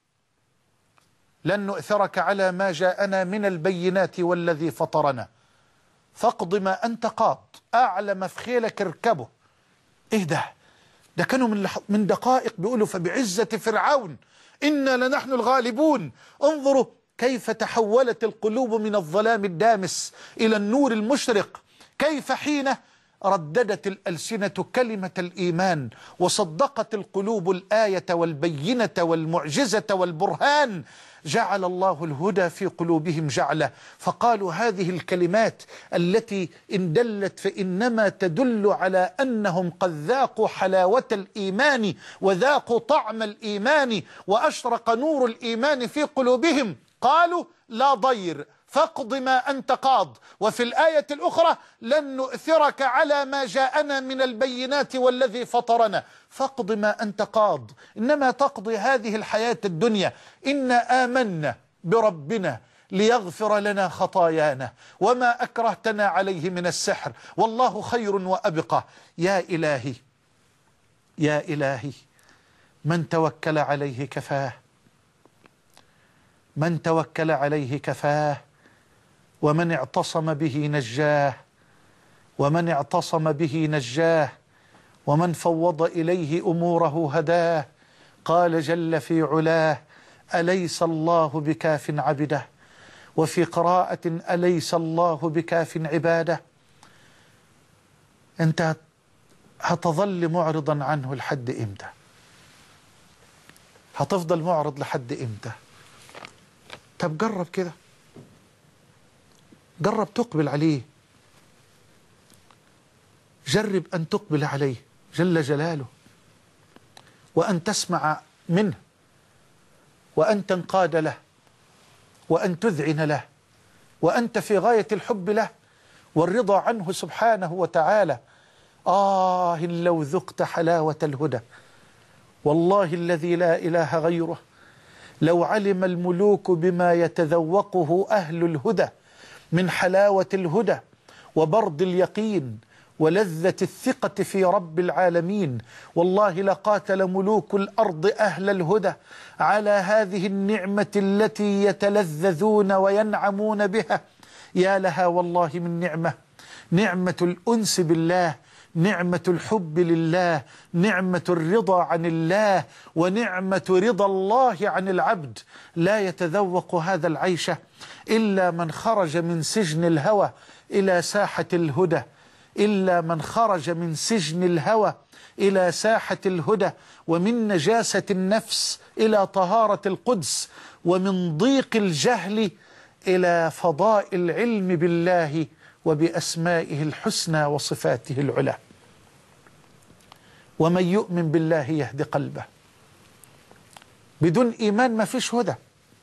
لن نؤثرك على ما جاءنا من البينات والذي فطرنا فاقض ما أنت قاض. أعلى ما في خيلك اركبه. إيه ده؟ ده كانوا من, لح... من دقائق بيقولوا فبعزة فرعون إنا لنحن الغالبون. انظروا كيف تحولت القلوب من الظلام الدامس إلى النور المشرق. كيف حين رددت الألسنة كلمة الإيمان وصدقت القلوب الآية والبينة والمعجزة والبرهان جعل الله الهدى في قلوبهم جعله. فقالوا هذه الكلمات التي إن دلت فإنما تدل على أنهم قد ذاقوا حلاوة الإيمان وذاقوا طعم الإيمان وأشرق نور الإيمان في قلوبهم. قالوا لا ضير فاقض ما أنت قاض. وفي الآية الأخرى لن نؤثرك على ما جاءنا من البينات والذي فطرنا فاقض ما أنت قاض. إنما تقضي هذه الحياة الدنيا. إنا آمنا بربنا ليغفر لنا خطايانا وما أكرهتنا عليه من السحر والله خير وأبقى. يا إلهي يا إلهي، من توكل عليه كفاه، من توكل عليه كفاه، ومن اعتصم به نجاه، ومن اعتصم به نجاه، ومن فوض إليه أموره هداه. قال جل في علاه: أليس الله بكاف عبده؟ وفي قراءة: أليس الله بكاف عباده؟ أنت هتظل معرضا عنه لحد إمتى؟ هتفضل معرض لحد إمتى؟ طب جرب كده، جرب تقبل عليه، جرب أن تقبل عليه جل جلاله، وأن تسمع منه، وأن تنقاد له، وأن تذعن له، وأنت في غاية الحب له والرضا عنه سبحانه وتعالى. آه لو ذقت حلاوة الهدى، والله الذي لا إله غيره، لو علم الملوك بما يتذوقه أهل الهدى من حلاوة الهدى وبرد اليقين ولذة الثقة في رب العالمين، والله لقاتل ملوك الأرض أهل الهدى على هذه النعمة التي يتلذذون وينعمون بها. يا لها والله من نعمة، نعمة الأنس بالله، نعمة الحب لله، نعمة الرضا عن الله، ونعمة رضا الله عن العبد. لا يتذوق هذا العيش إلا من خرج من سجن الهوى إلى ساحة الهدى، إلا من خرج من سجن الهوى إلى ساحة الهدى، ومن نجاسة النفس إلى طهارة القدس، ومن ضيق الجهل إلى فضاء العلم بالله وبأسمائه الحسنى وصفاته العلى. ومن يؤمن بالله يهد قلبه، بدون إيمان ما فيش هدى،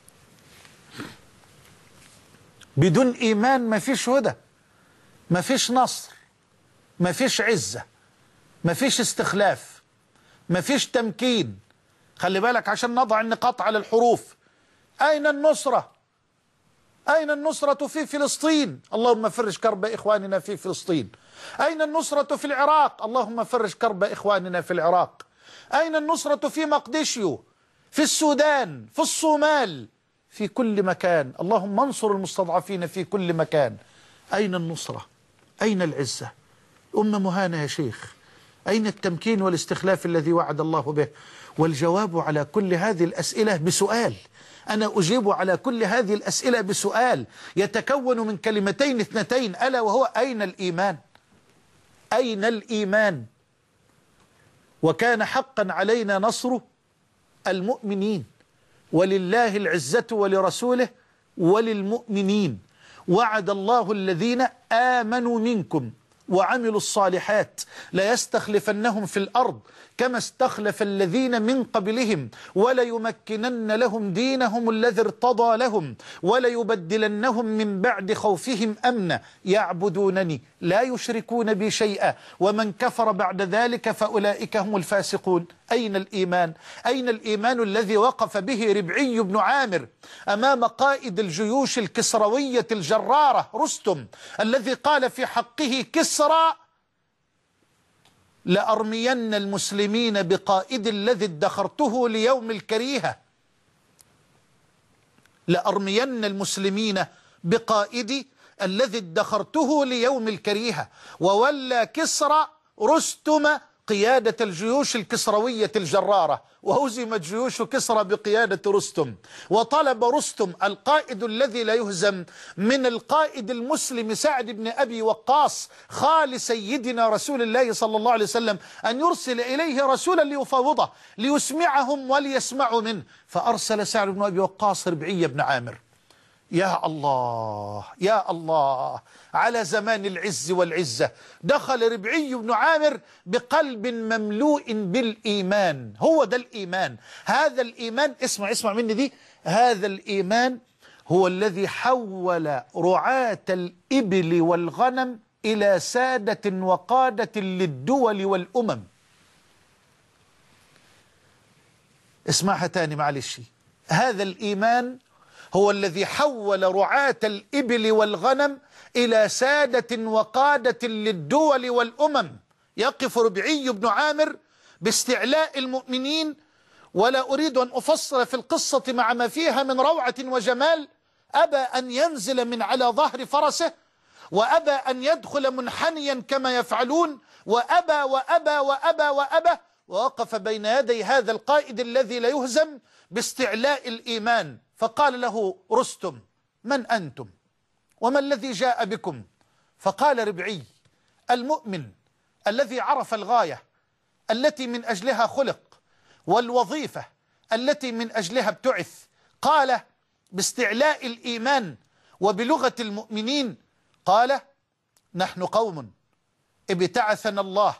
بدون إيمان ما فيش هدى، ما فيش نصر، ما فيش عزة، ما فيش استخلاف، ما فيش تمكين. خلي بالك عشان نضع النقاط على الحروف. أين النصرة؟ أين النصرة في فلسطين؟ اللهم فرج كرب إخواننا في فلسطين. أين النصرة في العراق؟ اللهم فرج كرب إخواننا في العراق. أين النصرة في مقدشيو، في السودان، في الصومال، في كل مكان؟ اللهم انصر المستضعفين في كل مكان. أين النصرة؟ أين العزة؟ أم مهانة يا شيخ، أين التمكين والاستخلاف الذي وعد الله به؟ والجواب على كل هذه الأسئلة بسؤال. أنا أجيب على كل هذه الأسئلة بسؤال يتكون من كلمتين اثنتين، ألا وهو أين الإيمان؟ أين الإيمان؟ وكان حقا علينا نصر المؤمنين، ولله العزة ولرسوله وللمؤمنين. وعد الله الذين آمنوا منكم وعملوا الصالحات ليستخلفنهم في الأرض كما استخلف الذين من قبلهم وليمكنن لهم دينهم الذي ارتضى لهم وليبدلنهم من بعد خوفهم أمنا يعبدونني لا يشركون بي شيئا ومن كفر بعد ذلك فأولئك هم الفاسقون. أين الإيمان؟ أين الإيمان الذي وقف به ربعي بن عامر أمام قائد الجيوش الكسروية الجرارة رستم الذي قال في حقه كسرى: لأرمين المسلمين بقائد الذي ادخرته ليوم الكريهة. لأرمين المسلمين بقائدي الذي ادخرته ليوم الكريهة. وولى كسرى رستم قيادة الجيوش الكسروية الجرارة، وهزمت جيوش كسرى بقيادة رستم. وطلب رستم القائد الذي لا يهزم من القائد المسلم سعد بن أبي وقاص خال سيدنا رسول الله صلى الله عليه وسلم أن يرسل إليه رسولا ليفاوضه ليسمعهم وليسمعوا منه. فأرسل سعد بن أبي وقاص ربعي بن عامر. يا الله يا الله على زمان العز والعزة. دخل ربعي بن عامر بقلب مملوء بالإيمان. هو ده الإيمان. هذا الإيمان، اسمع اسمع مني دي، هذا الإيمان هو الذي حول رعاة الإبل والغنم إلى سادة وقادة للدول والأمم. اسمعها تاني معلش. هذا الإيمان هو الذي حول رعاة الإبل والغنم إلى سادة وقادة للدول والأمم. يقف ربعي بن عامر باستعلاء المؤمنين، ولا أريد أن أفصل في القصة مع ما فيها من روعة وجمال. أبى أن ينزل من على ظهر فرسه، وأبى أن يدخل منحنيا كما يفعلون، وأبى وأبى وأبى وأبى، ووقف بين يدي هذا القائد الذي لا يهزم باستعلاء الإيمان. فقال له رستم: من أنتم وما الذي جاء بكم؟ فقال ربعي: المؤمن الذي عرف الغاية التي من أجلها خلق والوظيفة التي من أجلها ابتعث. قال باستعلاء الإيمان وبلغة المؤمنين، قال: نحن قوم ابتعثنا الله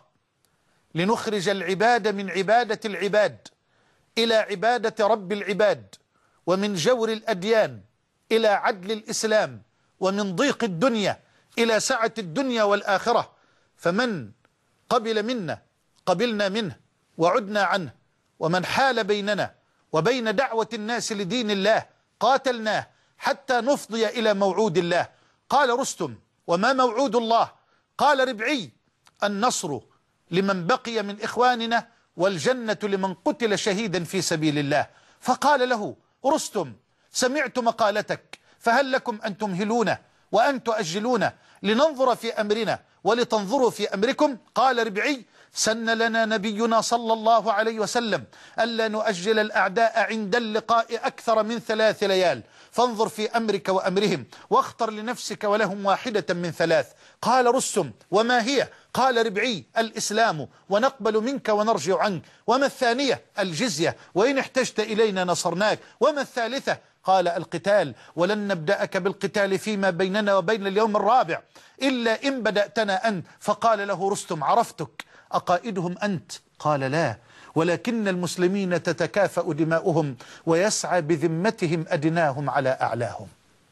لنخرج العباد من عبادة العباد إلى عبادة رب العباد، ومن جور الأديان إلى عدل الإسلام، ومن ضيق الدنيا إلى سعة الدنيا والآخرة. فمن قبل منا قبلنا منه وعدنا عنه، ومن حال بيننا وبين دعوة الناس لدين الله قاتلناه حتى نفضي إلى موعود الله. قال رستم: وما موعود الله؟ قال ربعي: النصر لمن بقي من إخواننا، والجنة لمن قتل شهيدا في سبيل الله. فقال له رستم: سمعت مقالتك، فهل لكم أن تمهلون وأن تؤجلون لننظر في أمرنا ولتنظروا في أمركم؟ قال ربعي: سن لنا نبينا صلى الله عليه وسلم ألا نؤجل الأعداء عند اللقاء أكثر من ثلاث ليال، فانظر في أمرك وأمرهم واختر لنفسك ولهم واحدة من ثلاث. قال رستم: وما هي؟ قال ربعي: الإسلام، ونقبل منك ونرجع عنك. وما الثانية؟ الجزية، وإن احتجت إلينا نصرناك. وما الثالثة؟ قال: القتال، ولن نبدأك بالقتال فيما بيننا وبين اليوم الرابع إلا إن بدأتنا أنت. فقال له رستم: عرفتك، أقائدهم أنت؟ قال: لا، ولكن المسلمين تتكافأ دماؤهم ويسعى بذمتهم أدناهم على أعلاهم.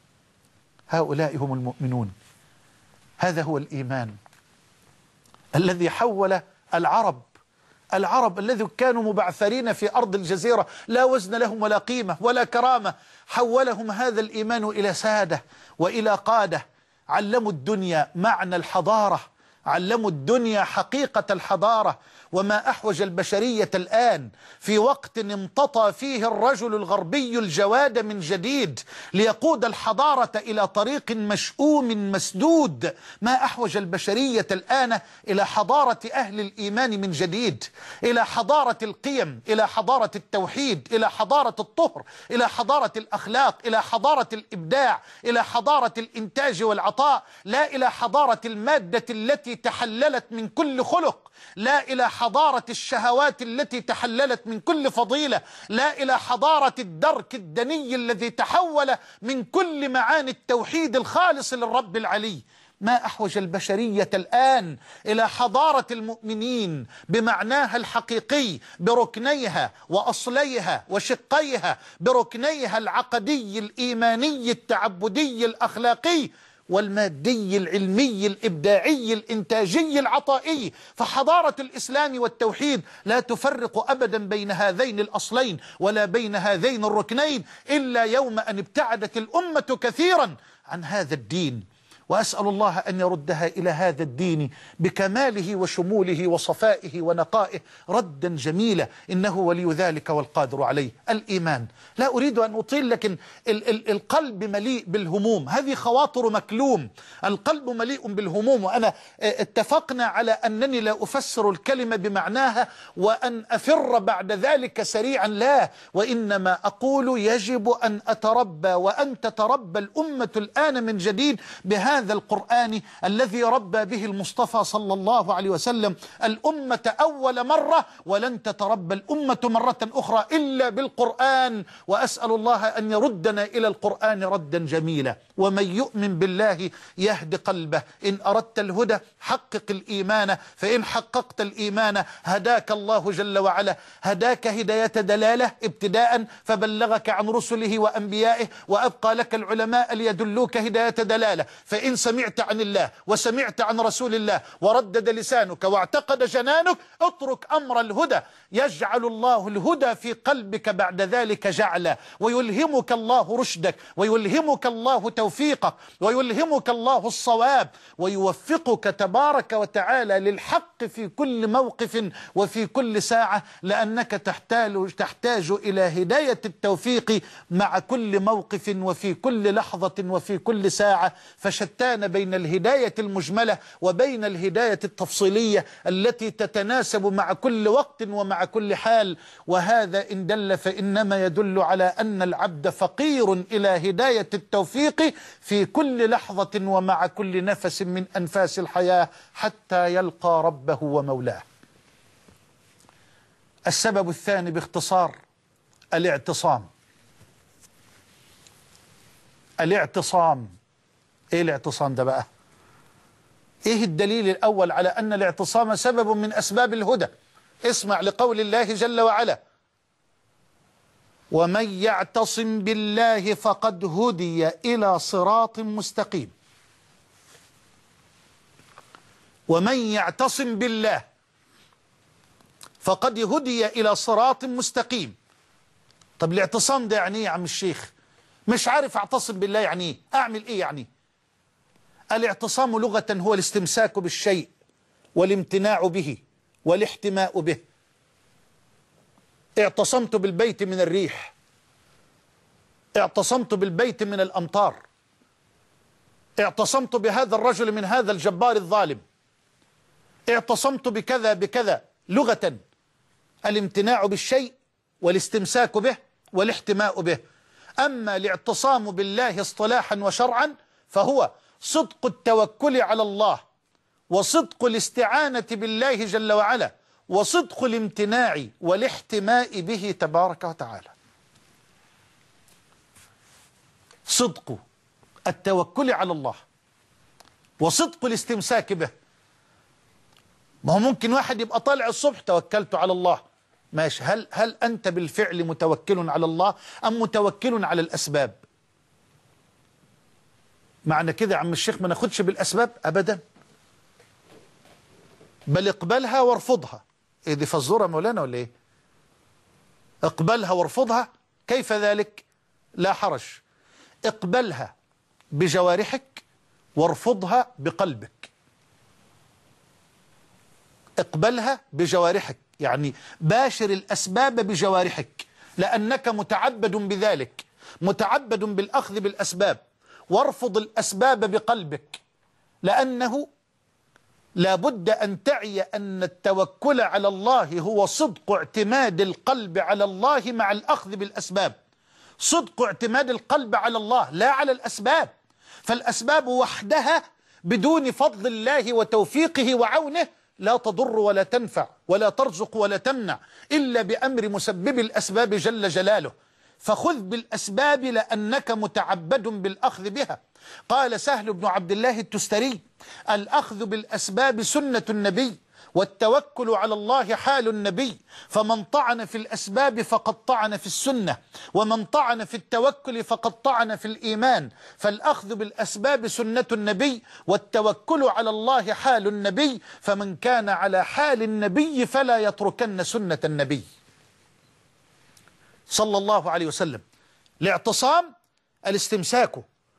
هؤلاء هم المؤمنون. هذا هو الإيمان الذي حول العرب العرب الذي كانوا مبعثرين في أرض الجزيرة لا وزن لهم ولا قيمة ولا كرامة، حولهم هذا الإيمان إلى سادة وإلى قادة، علموا الدنيا معنى الحضارة، علموا الدنيا حقيقة الحضارة. وما أحوج البشرية الآن في وقت امتطى فيه الرجل الغربي الجواد من جديد ليقود الحضارة إلى طريق مشؤوم مسدود، ما أحوج البشرية الآن إلى حضارة أهل الإيمان من جديد، إلى حضارة القيم، إلى حضارة التوحيد، إلى حضارة الطهر، إلى حضارة الأخلاق، إلى حضارة الإبداع، إلى حضارة الإنتاج والعطاء، لا إلى حضارة المادة التي تحللت من كل خلق، لا إلى حضارة الشهوات التي تحللت من كل فضيلة، لا إلى حضارة الدرك الدني الذي تحول من كل معاني التوحيد الخالص للرب العلي. ما أحوج البشرية الآن إلى حضارة المؤمنين بمعناها الحقيقي، بركنيها وأصليها وشقيها، بركنيها العقدي الإيماني التعبدي الأخلاقي والمادي العلمي الإبداعي الإنتاجي العطائي. فحضارة الإسلام والتوحيد لا تفرق أبدا بين هذين الأصلين ولا بين هذين الركنين إلا يوم أن ابتعدت الأمة كثيرا عن هذا الدين. وأسأل الله أن يردها إلى هذا الدين بكماله وشموله وصفائه ونقائه ردا جميلا، إنه ولي ذلك والقادر عليه. الإيمان، لا أريد أن أطيل، لكن ال ال القلب مليء بالهموم، هذه خواطر مكلوم، القلب مليء بالهموم. وأنا اتفقنا على أنني لا أفسر الكلمة بمعناها وأن أفر بعد ذلك سريعا، لا، وإنما أقول يجب أن أتربى وأن تتربى الأمة الآن من جديد بهذا هذا القرآن الذي ربى به المصطفى صلى الله عليه وسلم الأمة أول مرة، ولن تتربى الأمة مرة أخرى إلا بالقرآن. وأسأل الله أن يردنا إلى القرآن ردا جميلا. ومن يؤمن بالله يهد قلبه. إن أردت الهدى حقق الإيمان، فإن حققت الإيمان هداك الله جل وعلا، هداك هداية دلالة ابتداء فبلغك عن رسله وأنبيائه، وأبقى لك العلماء ليدلوك هداية دلالة. فإن سمعت عن الله وسمعت عن رسول الله وردد لسانك واعتقد جنانك، اترك أمر الهدى، يجعل الله الهدى في قلبك بعد ذلك جعلا، ويلهمك الله رشدك، ويلهمك الله توفيقك، ويلهمك الله الصواب، ويوفقك تبارك وتعالى للحق في كل موقف وفي كل ساعة، لأنك تحتاج, تحتاج إلى هداية التوفيق مع كل موقف وفي كل لحظة وفي كل ساعة. فشتان بين الهداية المجملة وبين الهداية التفصيلية التي تتناسب مع كل وقت ومع كل حال. وهذا إن دل فإنما يدل على أن العبد فقير إلى هداية التوفيق في كل لحظة ومع كل نفس من أنفاس الحياة حتى يلقى ربه ومولاه. السبب الثاني باختصار الاعتصام. الاعتصام، ايه الاعتصام ده بقى؟ ايه الدليل الأول على أن الاعتصام سبب من أسباب الهدى؟ اسمع لقول الله جل وعلا: ومن يعتصم بالله فقد هدي إلى صراط مستقيم. ومن يعتصم بالله فقد هدي إلى صراط مستقيم. طب الاعتصام ده يعني ايه يا عم الشيخ؟ مش عارف اعتصم بالله يعني ايه، اعمل ايه يعني؟ الاعتصام لغة هو الاستمساك بالشيء والامتناع به والاحتماء به. اعتصمت بالبيت من الريح، اعتصمت بالبيت من الأمطار، اعتصمت بهذا الرجل من هذا الجبار الظالم، اعتصمت بكذا بكذا. لغة الامتناع بالشيء والاستمساك به والاحتماء به. أما الاعتصام بالله اصطلاحا وشرعا فهو صدق التوكل على الله، وصدق الاستعانة بالله جل وعلا، وصدق الامتناع والاحتماء به تبارك وتعالى. صدق التوكل على الله وصدق الاستمساك به. ما هو ممكن واحد يبقى طالع الصبح توكلت على الله، ماشي، هل هل أنت بالفعل متوكل على الله أم متوكل على الأسباب؟ معنى كده يا عم الشيخ ما ناخدش بالأسباب أبدا، بل اقبلها وارفضها. إيه دي فزورة مولانا ولا إيه؟ اقبلها وارفضها، كيف ذلك؟ لا حرج، اقبلها بجوارحك وارفضها بقلبك. اقبلها بجوارحك يعني باشر الأسباب بجوارحك، لأنك متعبد بذلك، متعبد بالأخذ بالأسباب. وارفض الأسباب بقلبك، لأنه لا بد أن تعي أن التوكل على الله هو صدق اعتماد القلب على الله مع الأخذ بالأسباب. صدق اعتماد القلب على الله لا على الأسباب، فالأسباب وحدها بدون فضل الله وتوفيقه وعونه لا تضر ولا تنفع ولا ترزق ولا تمنع إلا بأمر مسبب الأسباب جل جلاله. فخذ بالأسباب لأنك متعبد بالأخذ بها. قال سهل بن عبد الله التستري: الأخذ بالأسباب سنة النبي، والتوكل على الله حال النبي، فمن طعن في الأسباب فقد طعن في السنة، ومن طعن في التوكل فقد طعن في الإيمان. فالأخذ بالأسباب سنة النبي، والتوكل على الله حال النبي، فمن كان على حال النبي فلا يتركن سنة النبي صلى الله عليه وسلم. الاعتصام الاستمساك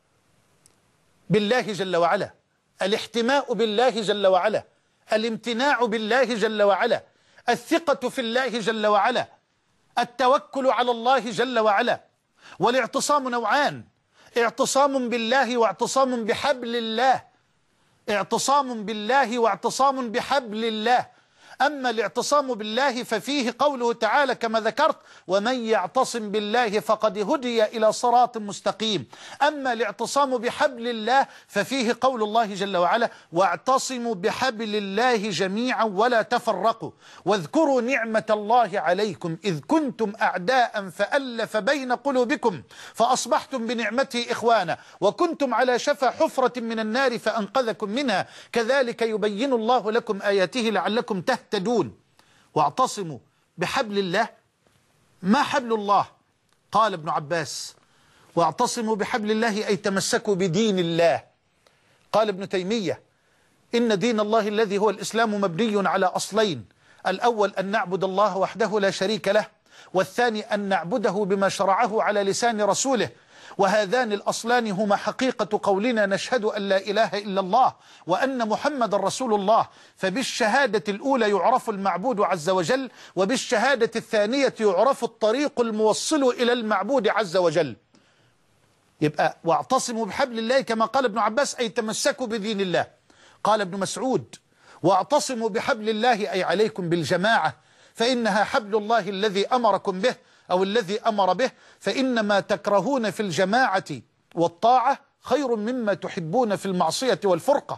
بالله جل وعلا، الاحتماء بالله جل وعلا، الامتناع بالله جل وعلا، الثقة في الله جل وعلا، التوكل على الله جل وعلا. والاعتصام نوعان: اعتصام بالله واعتصام بحبل الله. اعتصام بالله واعتصام بحبل الله. أما الاعتصام بالله ففيه قوله تعالى كما ذكرت: ومن يعتصم بالله فقد هدي إلى صراط مستقيم. أما الاعتصام بحبل الله ففيه قول الله جل وعلا: واعتصموا بحبل الله جميعا ولا تفرقوا واذكروا نعمة الله عليكم إذ كنتم أعداء فألف بين قلوبكم فأصبحتم بنعمته إخوانا وكنتم على شفا حفرة من النار فأنقذكم منها كذلك يبين الله لكم آياته لعلكم تهتدون. تدون. واعتصموا بحبل الله. ما حبل الله؟ قال ابن عباس: واعتصموا بحبل الله أي تمسكوا بدين الله. قال ابن تيمية: إن دين الله الذي هو الإسلام مبني على أصلين: الأول أن نعبد الله وحده لا شريك له، والثاني أن نعبده بما شرعه على لسان رسوله. وهذان الأصلان هما حقيقة قولنا نشهد أن لا إله إلا الله وأن محمد رسول الله. فبالشهادة الأولى يعرف المعبود عز وجل، وبالشهادة الثانية يعرف الطريق الموصل إلى المعبود عز وجل. يبقى واعتصموا بحبل الله كما قال ابن عباس أي تمسكوا بدين الله. قال ابن مسعود: واعتصموا بحبل الله أي عليكم بالجماعة، فإنها حبل الله الذي أمركم به أو الذي أمر به، فإن ما تكرهون في الجماعة والطاعة خير مما تحبون في المعصية والفرقة.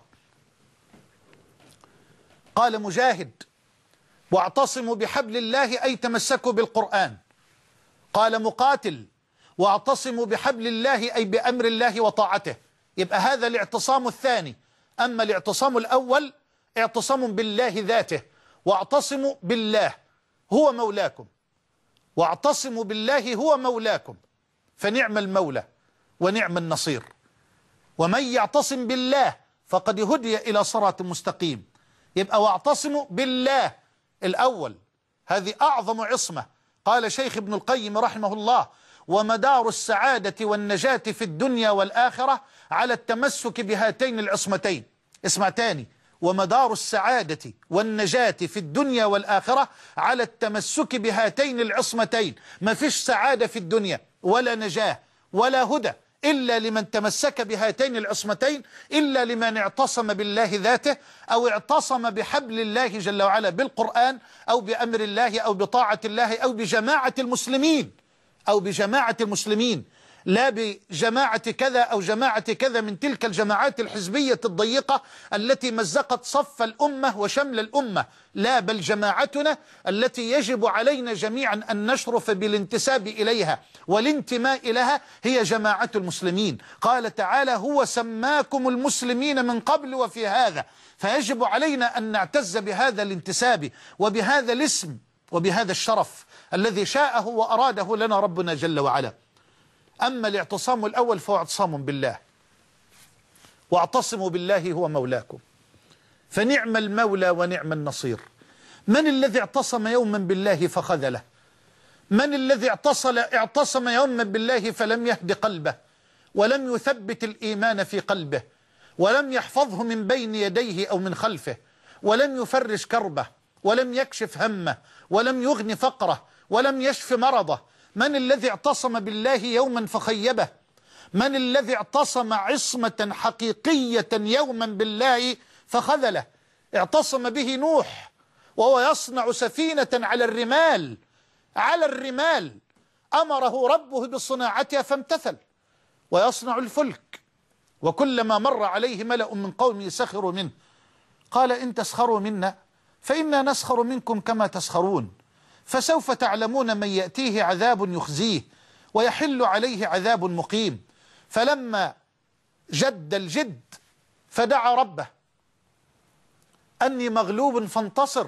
قال مجاهد: واعتصموا بحبل الله أي تمسكوا بالقرآن. قال مقاتل: واعتصموا بحبل الله أي بأمر الله وطاعته. يبقى هذا الاعتصام الثاني. أما الاعتصام الأول اعتصام بالله ذاته، واعتصموا بالله هو مولاكم، واعتصموا بالله هو مولاكم، فنعم المولى ونعم النصير. ومن يعتصم بالله فقد هدي إلى صراط مستقيم. يبقى واعتصموا بالله الأول، هذه أعظم عصمة. قال شيخ ابن القيم رحمه الله: ومدار السعادة والنجاة في الدنيا والآخرة على التمسك بهاتين العصمتين. اسمع تاني: ومدار السعادة والنجاة في الدنيا والآخرة على التمسك بهاتين العصمتين. ما فيش سعادة في الدنيا ولا نجاة ولا هدى إلا لمن تمسك بهاتين العصمتين، إلا لمن اعتصم بالله ذاته أو اعتصم بحبل الله جل وعلا بالقرآن أو بأمر الله أو بطاعة الله أو بجماعة المسلمين أو بجماعة المسلمين، لا بجماعة كذا أو جماعة كذا من تلك الجماعات الحزبية الضيقة التي مزقت صف الأمة وشمل الأمة. لا، بل جماعتنا التي يجب علينا جميعا أن نشرف بالانتساب إليها والانتماء لها هي جماعة المسلمين. قال تعالى: هو سماكم المسلمين من قبل وفي هذا. فيجب علينا أن نعتز بهذا الانتساب وبهذا الاسم وبهذا الشرف الذي شاءه وأراده لنا ربنا جل وعلا. أما الاعتصام الأول فهو اعتصام بالله، واعتصموا بالله هو مولاكم، فنعم المولى ونعم النصير. من الذي اعتصم يوما بالله فخذله؟ من الذي اعتصل اعتصم يوما بالله فلم يهد قلبه، ولم يثبت الإيمان في قلبه، ولم يحفظه من بين يديه أو من خلفه، ولم يفرج كربه، ولم يكشف همه، ولم يغن فقره، ولم يشف مرضه؟ من الذي اعتصم بالله يوما فخيبه؟ من الذي اعتصم عصمة حقيقية يوما بالله فخذله؟ اعتصم به نوح وهو يصنع سفينة على الرمال، على الرمال أمره ربه بصناعتها فامتثل، ويصنع الفلك، وكلما مر عليه ملأ من قومه سخروا منه، قال إن تسخروا منا فإنا نسخر منكم كما تسخرون، فسوف تعلمون من يأتيه عذاب يخزيه ويحل عليه عذاب مقيم. فلما جد الجد فدعا ربه أني مغلوب فانتصر،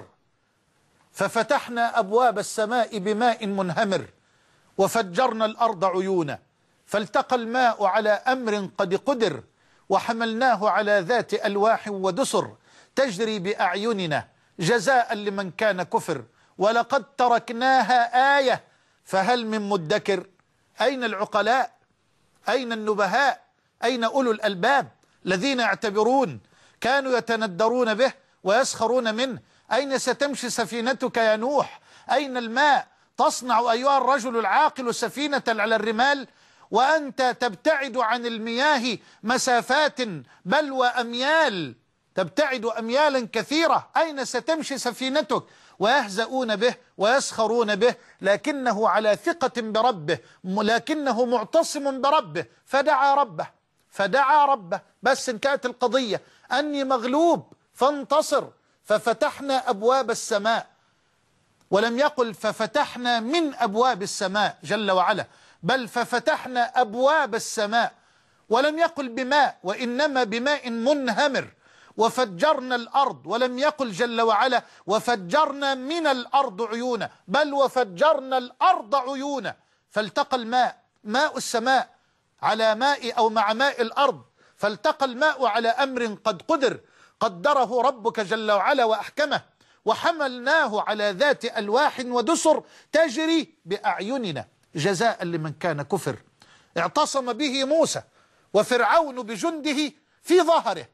ففتحنا أبواب السماء بماء منهمر وفجرنا الأرض عيونا، فالتقى الماء على أمر قد قدر، وحملناه على ذات ألواح ودسر تجري بأعيننا جزاء لمن كان كفر، ولقد تركناها آية فهل من مدكر. أين العقلاء؟ أين النبهاء؟ أين أولو الألباب الذين يعتبرون؟ كانوا يتندرون به ويسخرون منه. أين ستمشي سفينتك يا نوح؟ أين الماء؟ تصنع أيها الرجل العاقل سفينة على الرمال وأنت تبتعد عن المياه مسافات بل وأميال، تبتعد أميالا كثيرة. أين ستمشي سفينتك؟ ويهزؤون به ويسخرون به، لكنه على ثقة بربه، لكنه معتصم بربه، فدعا ربه فدعا ربه بس انتهت القضية، أني مغلوب فانتصر. ففتحنا أبواب السماء، ولم يقل ففتحنا من أبواب السماء جل وعلا، بل ففتحنا أبواب السماء، ولم يقل بماء وإنما بماء منهمر. وفجرنا الأرض، ولم يقل جل وعلا وفجرنا من الأرض عيونا، بل وفجرنا الأرض عيونا. فالتقى الماء، ماء السماء على ماء أو مع ماء الأرض، فالتقى الماء على أمر قد قدر، قدره ربك جل وعلا وأحكمه، وحملناه على ذات ألواح ودسر تجري بأعيننا جزاء لمن كان كفر. اعتصم به موسى وفرعون بجنده في ظهره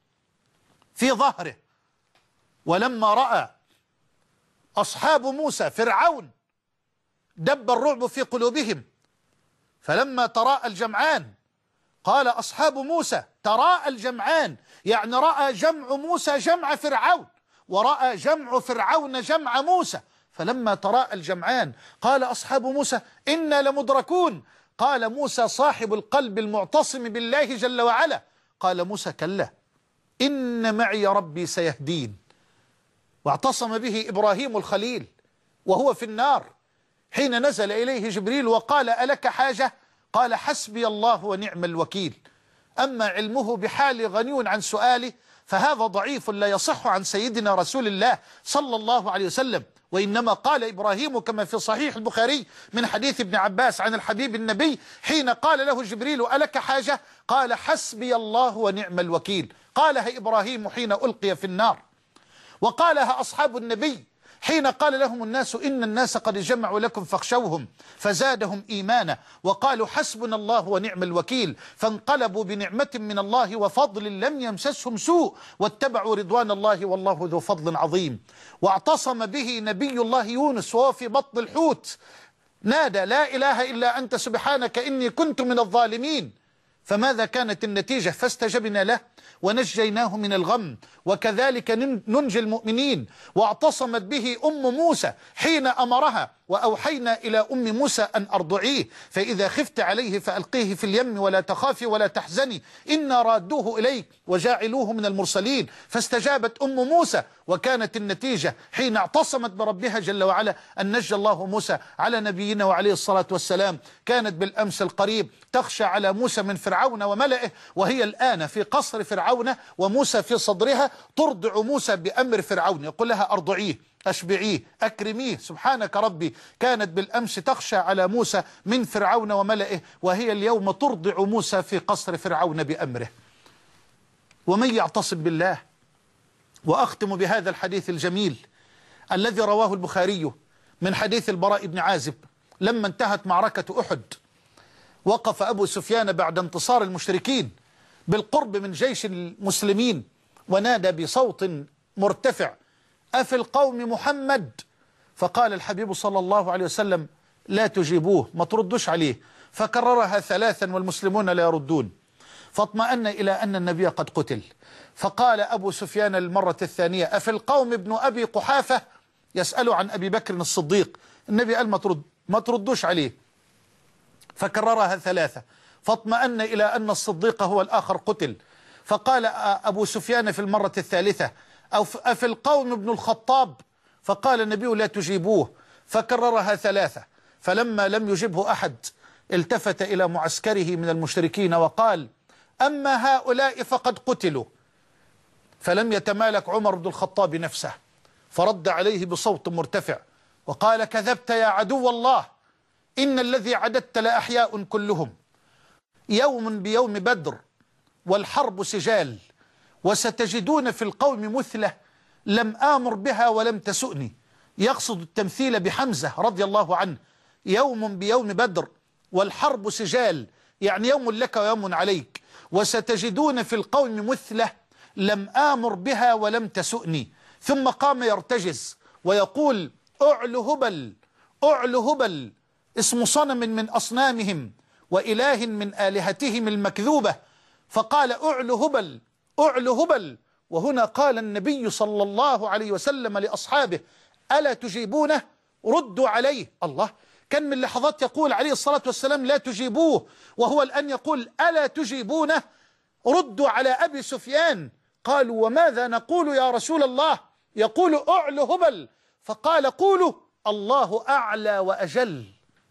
في ظهره ولما رأى أصحاب موسى فرعون دب الرعب في قلوبهم، فلما تراءى الجمعان قال أصحاب موسى تراءى الجمعان، يعني رأى جمع موسى جمع فرعون، ورأى جمع فرعون جمع موسى. فلما تراءى الجمعان قال أصحاب موسى إنا لمدركون. قال موسى صاحب القلب المعتصم بالله جل وعلا، قال موسى كلا إن معي ربي سيهدين. واعتصم به إبراهيم الخليل وهو في النار حين نزل إليه جبريل وقال ألك حاجة؟ قال حسبي الله ونعم الوكيل. أما علمه بحال غني عن سؤاله فهذا ضعيف لا يصح عن سيدنا رسول الله صلى الله عليه وسلم. وإنما قال إبراهيم كما في صحيح البخاري من حديث ابن عباس عن الحبيب النبي حين قال له جبريل ألك حاجة؟ قال حسبي الله ونعم الوكيل. قالها إبراهيم حين ألقي في النار، وقالها أصحاب النبي حين قال لهم الناس إن الناس قد جمعوا لكم فاخشوهم فزادهم إيمانا وقالوا حسبنا الله ونعم الوكيل، فانقلبوا بنعمة من الله وفضل لم يمسسهم سوء واتبعوا رضوان الله والله ذو فضل عظيم. واعتصم به نبي الله يونس وهو في بطن الحوت، نادى لا إله إلا أنت سبحانك إني كنت من الظالمين. فماذا كانت النتيجة؟ فاستجبنا له ونجيناه من الغم وكذلك ننجي المؤمنين. واعتصمت به أم موسى حين أمرها وأوحينا إلى أم موسى أن أرضعيه فإذا خفت عليه فألقيه في اليم ولا تخافي ولا تحزني إنا رادوه إليك وجاعلوه من المرسلين. فاستجابت أم موسى وكانت النتيجة حين اعتصمت بربها جل وعلا أن نجى الله موسى على نبينا وعليه الصلاة والسلام. كانت بالأمس القريب تخشى على موسى من فرعون وملئه، وهي الآن في قصر فرعون وموسى في صدرها ترضع موسى بأمر فرعون، يقول لها أرضعيه، أشبعيه، أكرميه. سبحانك ربي، كانت بالأمس تخشى على موسى من فرعون وملئه، وهي اليوم ترضع موسى في قصر فرعون بأمره. ومن يعتصم بالله. وأختم بهذا الحديث الجميل الذي رواه البخاري من حديث البراء بن عازب. لما انتهت معركة أحد وقف أبو سفيان بعد انتصار المشركين بالقرب من جيش المسلمين ونادى بصوت مرتفع: أفي القوم محمد؟ فقال الحبيب صلى الله عليه وسلم: لا تجيبوه، ما تردوش عليه. فكررها ثلاثا والمسلمون لا يردون، فاطمأن إلى أن النبي قد قتل. فقال أبو سفيان المرة الثانية: أفي القوم ابن أبي قحافة؟ يسأل عن أبي بكر الصديق. النبي قال: ما ترد ما تردوش عليه. فكررها ثلاثة، فاطمأن إلى أن الصديق هو الآخر قتل. فقال أبو سفيان في المرة الثالثة: أفي القوم ابن الخطاب؟ فقال النبي: لا تجيبوه. فكررها ثلاثة، فلما لم يجبه أحد التفت إلى معسكره من المشركين وقال: أما هؤلاء فقد قتلوا. فلم يتمالك عمر بن الخطاب نفسه، فرد عليه بصوت مرتفع وقال: كذبت يا عدو الله، إن الذي عددت لأحياء كلهم، يوم بيوم بدر والحرب سجال، وستجدون في القوم مثلة لم آمر بها ولم تسؤني. يقصد التمثيل بحمزة رضي الله عنه. يوم بيوم بدر والحرب سجال، يعني يوم لك ويوم عليك. وستجدون في القوم مثلة لم آمر بها ولم تسؤني. ثم قام يرتجز ويقول: أعل هبل، أعل هبل، اسم صنم من أصنامهم وإله من آلهتهم المكذوبة. فقال: أعل هبل، أعل هبل. وهنا قال النبي صلى الله عليه وسلم لأصحابه: ألا تجيبونه؟ ردوا عليه. الله، كان من لحظات يقول عليه الصلاة والسلام: لا تجيبوه، وهو الآن يقول: ألا تجيبونه؟ ردوا على أبي سفيان. قالوا: وماذا نقول يا رسول الله؟ يقول: أعل هبل. فقال: قولوا: الله أعلى وأجل،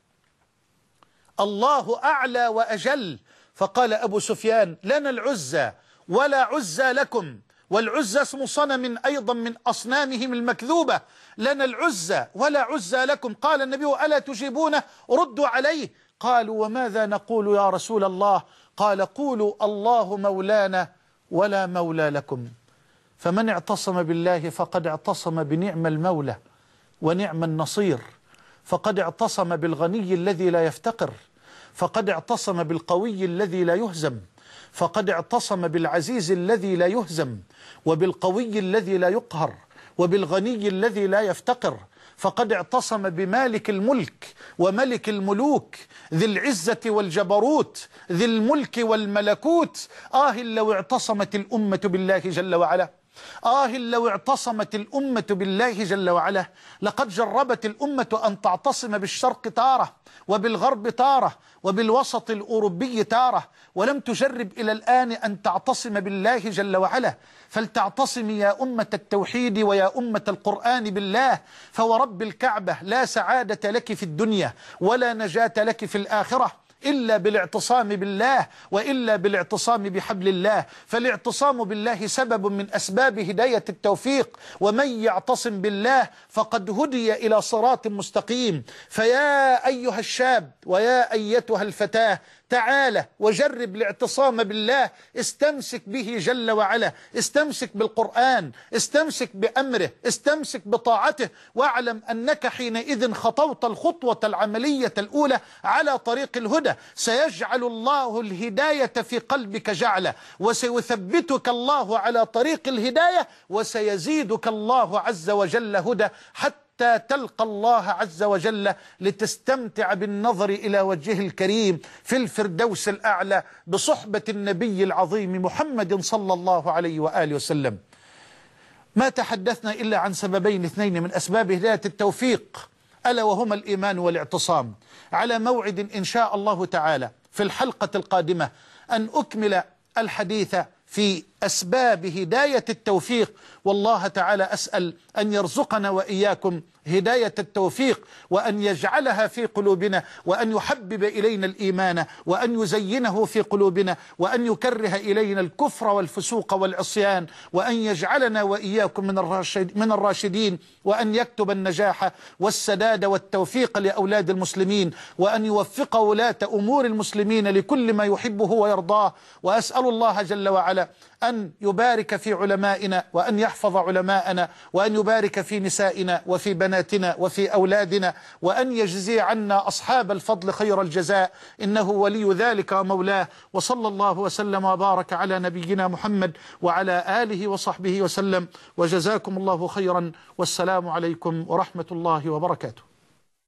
الله أعلى وأجل. فقال أبو سفيان: لنا العزى ولا عزى لكم، والعزى اسم صنم أيضا من أصنامهم المكذوبة، لنا العزى ولا عزى لكم. قال النبي: ألا تجيبونه؟ ردوا عليه. قالوا: وماذا نقول يا رسول الله؟ قال: قولوا: الله مولانا ولا مولى لكم. فمن اعتصم بالله فقد اعتصم بنعم المولى ونعم النصير، فقد اعتصم بالغني الذي لا يفتقر، فقد اعتصم بالقوي الذي لا يهزم، فقد اعتصم بالعزيز الذي لا يهزم، وبالقوي الذي لا يقهر، وبالغني الذي لا يفتقر. فقد اعتصم بمالك الملك وملك الملوك، ذي العزة والجبروت، ذي الملك والملكوت. آه لو اعتصمت الأمة بالله جل وعلا، آه لو اعتصمت الأمة بالله جل وعلا. لقد جربت الأمة أن تعتصم بالشرق تارة، وبالغرب تارة، وبالوسط الأوروبي تارة، ولم تجرب إلى الآن أن تعتصم بالله جل وعلا. فلتعتصم يا أمة التوحيد ويا أمة القرآن بالله. فورب الكعبة لا سعادة لك في الدنيا ولا نجاة لك في الآخرة إلا بالاعتصام بالله، وإلا بالاعتصام بحبل الله. فالاعتصام بالله سبب من أسباب هداية التوفيق، ومن يعتصم بالله فقد هدي إلى صراط مستقيم. فيا أيها الشاب ويا أيتها الفتاة، تعال وجرب الاعتصام بالله. استمسك به جل وعلا، استمسك بالقرآن، استمسك بأمره، استمسك بطاعته، واعلم أنك حينئذ خطوت الخطوة العملية الأولى على طريق الهدى. سيجعل الله الهداية في قلبك جعلا، وسيثبتك الله على طريق الهداية، وسيزيدك الله عز وجل هدى، حتى حتى تلقى الله عز وجل لتستمتع بالنظر إلى وجهه الكريم في الفردوس الأعلى بصحبة النبي العظيم محمد صلى الله عليه وآله وسلم. ما تحدثنا إلا عن سببين اثنين من أسباب هداية التوفيق، ألا وهما الإيمان والاعتصام. على موعد إن شاء الله تعالى في الحلقة القادمة أن أكمل الحديث في أسباب هداية التوفيق. والله تعالى أسأل أن يرزقنا وإياكم هداية التوفيق، وأن يجعلها في قلوبنا، وأن يحبب إلينا الإيمان، وأن يزينه في قلوبنا، وأن يكره إلينا الكفر والفسوق والعصيان، وأن يجعلنا وإياكم من الراشد من الراشدين، وأن يكتب النجاح والسداد والتوفيق لأولاد المسلمين، وأن يوفق ولاة أمور المسلمين لكل ما يحبه ويرضاه. وأسأل الله جل وعلا أن يبارك في علمائنا، وأن يحفظ علماءنا، وأن يبارك في نسائنا وفي بناتنا وفي أولادنا، وأن يجزي عنا أصحاب الفضل خير الجزاء، إنه ولي ذلك ومولاه. وصلى الله وسلم وبارك على نبينا محمد وعلى آله وصحبه وسلم، وجزاكم الله خيرا، والسلام عليكم ورحمة الله وبركاته.